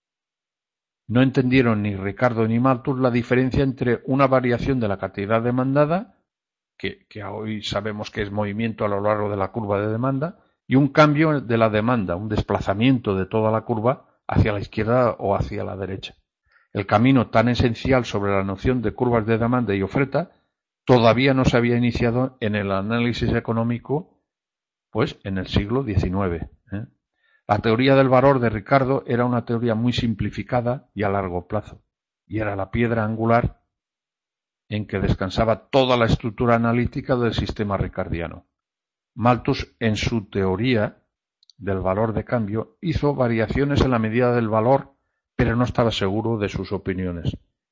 No entendieron ni Ricardo ni Malthus la diferencia entre una variación de la cantidad demandada, que, que hoy sabemos que es movimiento a lo largo de la curva de demanda, y un cambio de la demanda, un desplazamiento de toda la curva hacia la izquierda o hacia la derecha. El camino tan esencial sobre la noción de curvas de demanda y oferta todavía no se había iniciado en el análisis económico, pues en el siglo diecinueve. ¿eh? La teoría del valor de Ricardo era una teoría muy simplificada y a largo plazo, y era la piedra angular en que descansaba toda la estructura analítica del sistema ricardiano. Malthus, en su teoría del valor de cambio, hizo variaciones en la medida del valor, pero no estaba seguro de sus opiniones.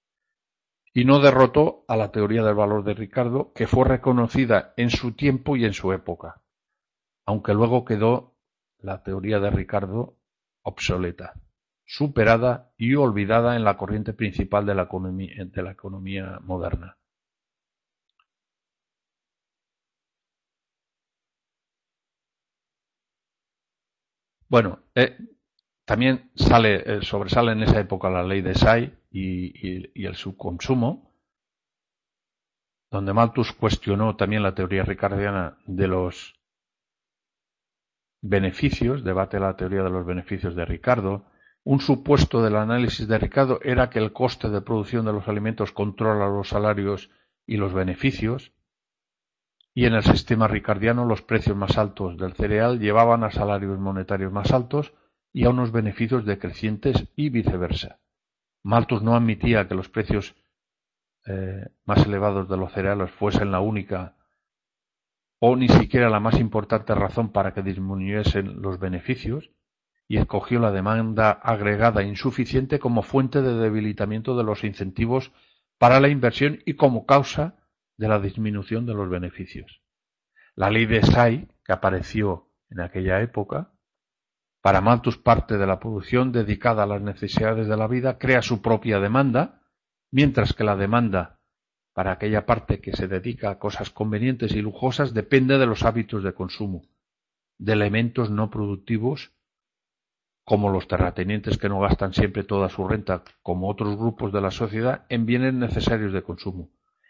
Y no derrotó a la teoría del valor de Ricardo, que fue reconocida en su tiempo y en su época, aunque luego quedó la teoría de Ricardo obsoleta, superada y olvidada en la corriente principal de la economía, de la economía moderna. Bueno, eh, también sale, eh, sobresale en esa época la ley de Say y, y, y el subconsumo, donde Malthus cuestionó también la teoría ricardiana de los beneficios, debate la teoría de los beneficios de Ricardo. Un supuesto del análisis de Ricardo era que el coste de producción de los alimentos controla los salarios y los beneficios, y en el sistema ricardiano los precios más altos del cereal llevaban a salarios monetarios más altos y a unos beneficios decrecientes y viceversa. Malthus no admitía que los precios eh, más elevados de los cereales fuesen la única o ni siquiera la más importante razón para que disminuyesen los beneficios, y escogió la demanda agregada insuficiente como fuente de debilitamiento de los incentivos para la inversión y como causa de la disminución de los beneficios. La ley de Say, que apareció en aquella época, para Malthus parte de la producción dedicada a las necesidades de la vida, crea su propia demanda, mientras que la demanda para aquella parte que se dedica a cosas convenientes y lujosas depende de los hábitos de consumo, de elementos no productivos como los terratenientes que no gastan siempre toda su renta, como otros grupos de la sociedad, en bienes necesarios de consumo.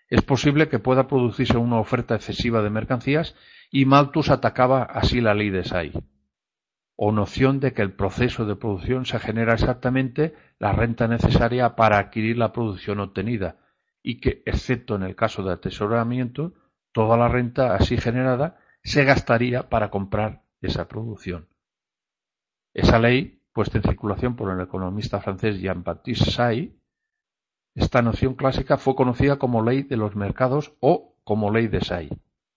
Es posible que pueda producirse una oferta excesiva de mercancías y Malthus atacaba así la ley de Say, o noción de que el proceso de producción se genera exactamente la renta necesaria para adquirir la producción obtenida y que, excepto en el caso de atesoramiento, toda la renta así generada se gastaría para comprar esa producción. Esa ley, puesta en circulación por el economista francés Jean-Baptiste Say, esta noción clásica fue conocida como ley de los mercados o como ley de Say.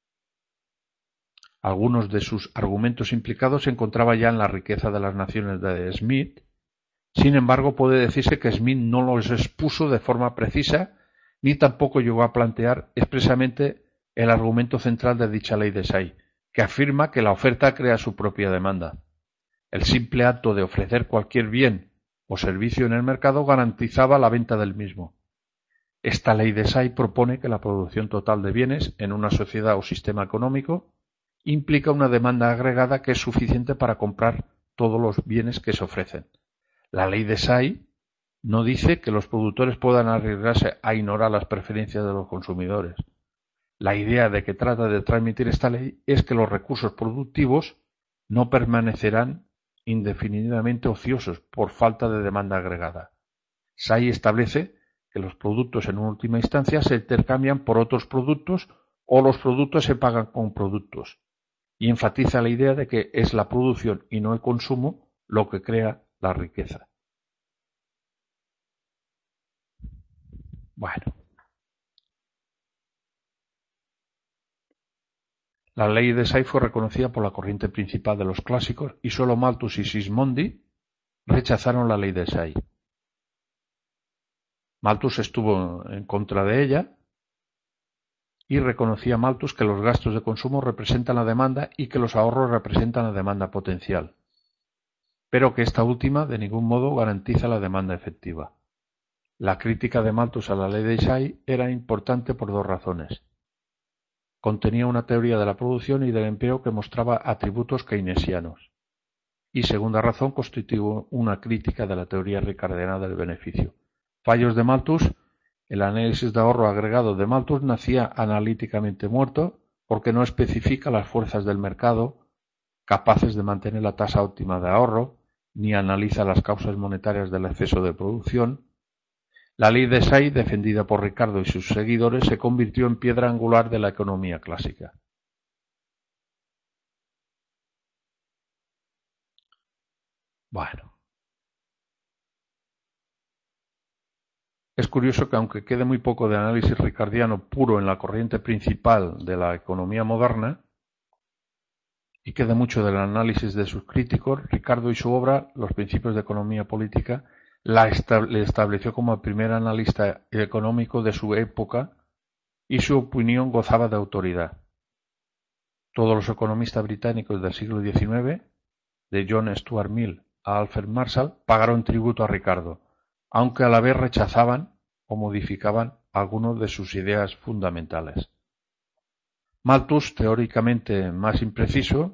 Algunos de sus argumentos implicados se encontraban ya en la riqueza de las naciones de Smith. Sin embargo, puede decirse que Smith no los expuso de forma precisa ni tampoco llegó a plantear expresamente el argumento central de dicha ley de Say, que afirma que la oferta crea su propia demanda. El simple acto de ofrecer cualquier bien o servicio en el mercado garantizaba la venta del mismo. Esta ley de Say propone que la producción total de bienes en una sociedad o sistema económico implica una demanda agregada que es suficiente para comprar todos los bienes que se ofrecen. La ley de Say no dice que los productores puedan arriesgarse a ignorar las preferencias de los consumidores. La idea de que trata de transmitir esta ley es que los recursos productivos no permanecerán indefinidamente ociosos por falta de demanda agregada. Say establece que los productos en última instancia se intercambian por otros productos o los productos se pagan con productos, y enfatiza la idea de que es la producción y no el consumo lo que crea la riqueza. Bueno, la ley de Say fue reconocida por la corriente principal de los clásicos y solo Malthus y Sismondi rechazaron la ley de Say. Malthus estuvo en contra de ella y reconocía Malthus que los gastos de consumo representan la demanda y que los ahorros representan la demanda potencial, pero que esta última de ningún modo garantiza la demanda efectiva. La crítica de Malthus a la ley de Say era importante por dos razones. Contenía una teoría de la producción y del empleo que mostraba atributos keynesianos. Y segunda razón, constituyó una crítica de la teoría ricardiana del beneficio. Fallos de Malthus. El análisis de ahorro agregado de Malthus nacía analíticamente muerto porque no especifica las fuerzas del mercado capaces de mantener la tasa óptima de ahorro, ni analiza las causas monetarias del exceso de producción. La ley de Say, defendida por Ricardo y sus seguidores, se convirtió en piedra angular de la economía clásica. Bueno. Es curioso que aunque quede muy poco de análisis ricardiano puro en la corriente principal de la economía moderna, y quede mucho del análisis de sus críticos, Ricardo y su obra, Los principios de economía política, la le estableció como el primer analista económico de su época y su opinión gozaba de autoridad. Todos los economistas británicos del siglo diecinueve, de John Stuart Mill a Alfred Marshall, pagaron tributo a Ricardo, aunque a la vez rechazaban o modificaban algunas de sus ideas fundamentales. Malthus, teóricamente más impreciso,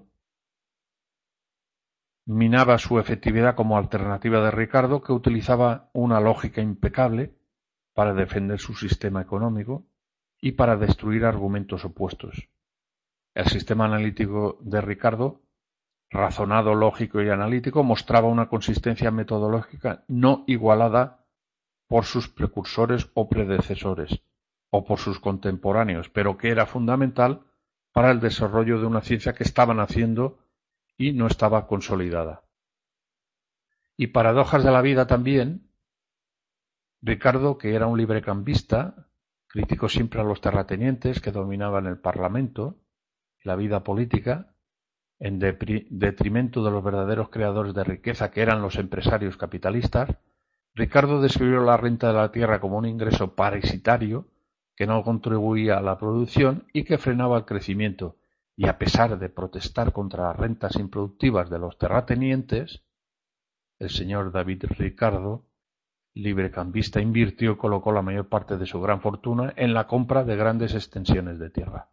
minaba su efectividad como alternativa de Ricardo, que utilizaba una lógica impecable para defender su sistema económico y para destruir argumentos opuestos. El sistema analítico de Ricardo, razonado, lógico y analítico, mostraba una consistencia metodológica no igualada por sus precursores o predecesores, o por sus contemporáneos, pero que era fundamental para el desarrollo de una ciencia que estaba naciendo y no estaba consolidada. Y paradojas de la vida también, Ricardo, que era un librecambista, criticó siempre a los terratenientes que dominaban el Parlamento y la vida política, en detrimento de los verdaderos creadores de riqueza, que eran los empresarios capitalistas. Ricardo describió la renta de la tierra como un ingreso parasitario que no contribuía a la producción y que frenaba el crecimiento, y a pesar de protestar contra las rentas improductivas de los terratenientes, el señor David Ricardo, librecambista, invirtió y colocó la mayor parte de su gran fortuna en la compra de grandes extensiones de tierra.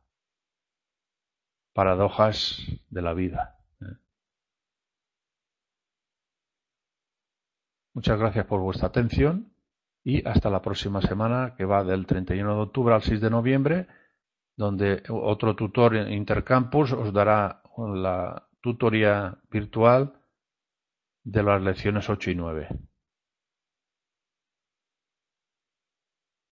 Paradojas de la vida. Muchas gracias por vuestra atención y hasta la próxima semana, que va del treinta y uno de octubre al seis de noviembre, donde otro tutor intercampus os dará la tutoría virtual de las lecciones ocho y nueve.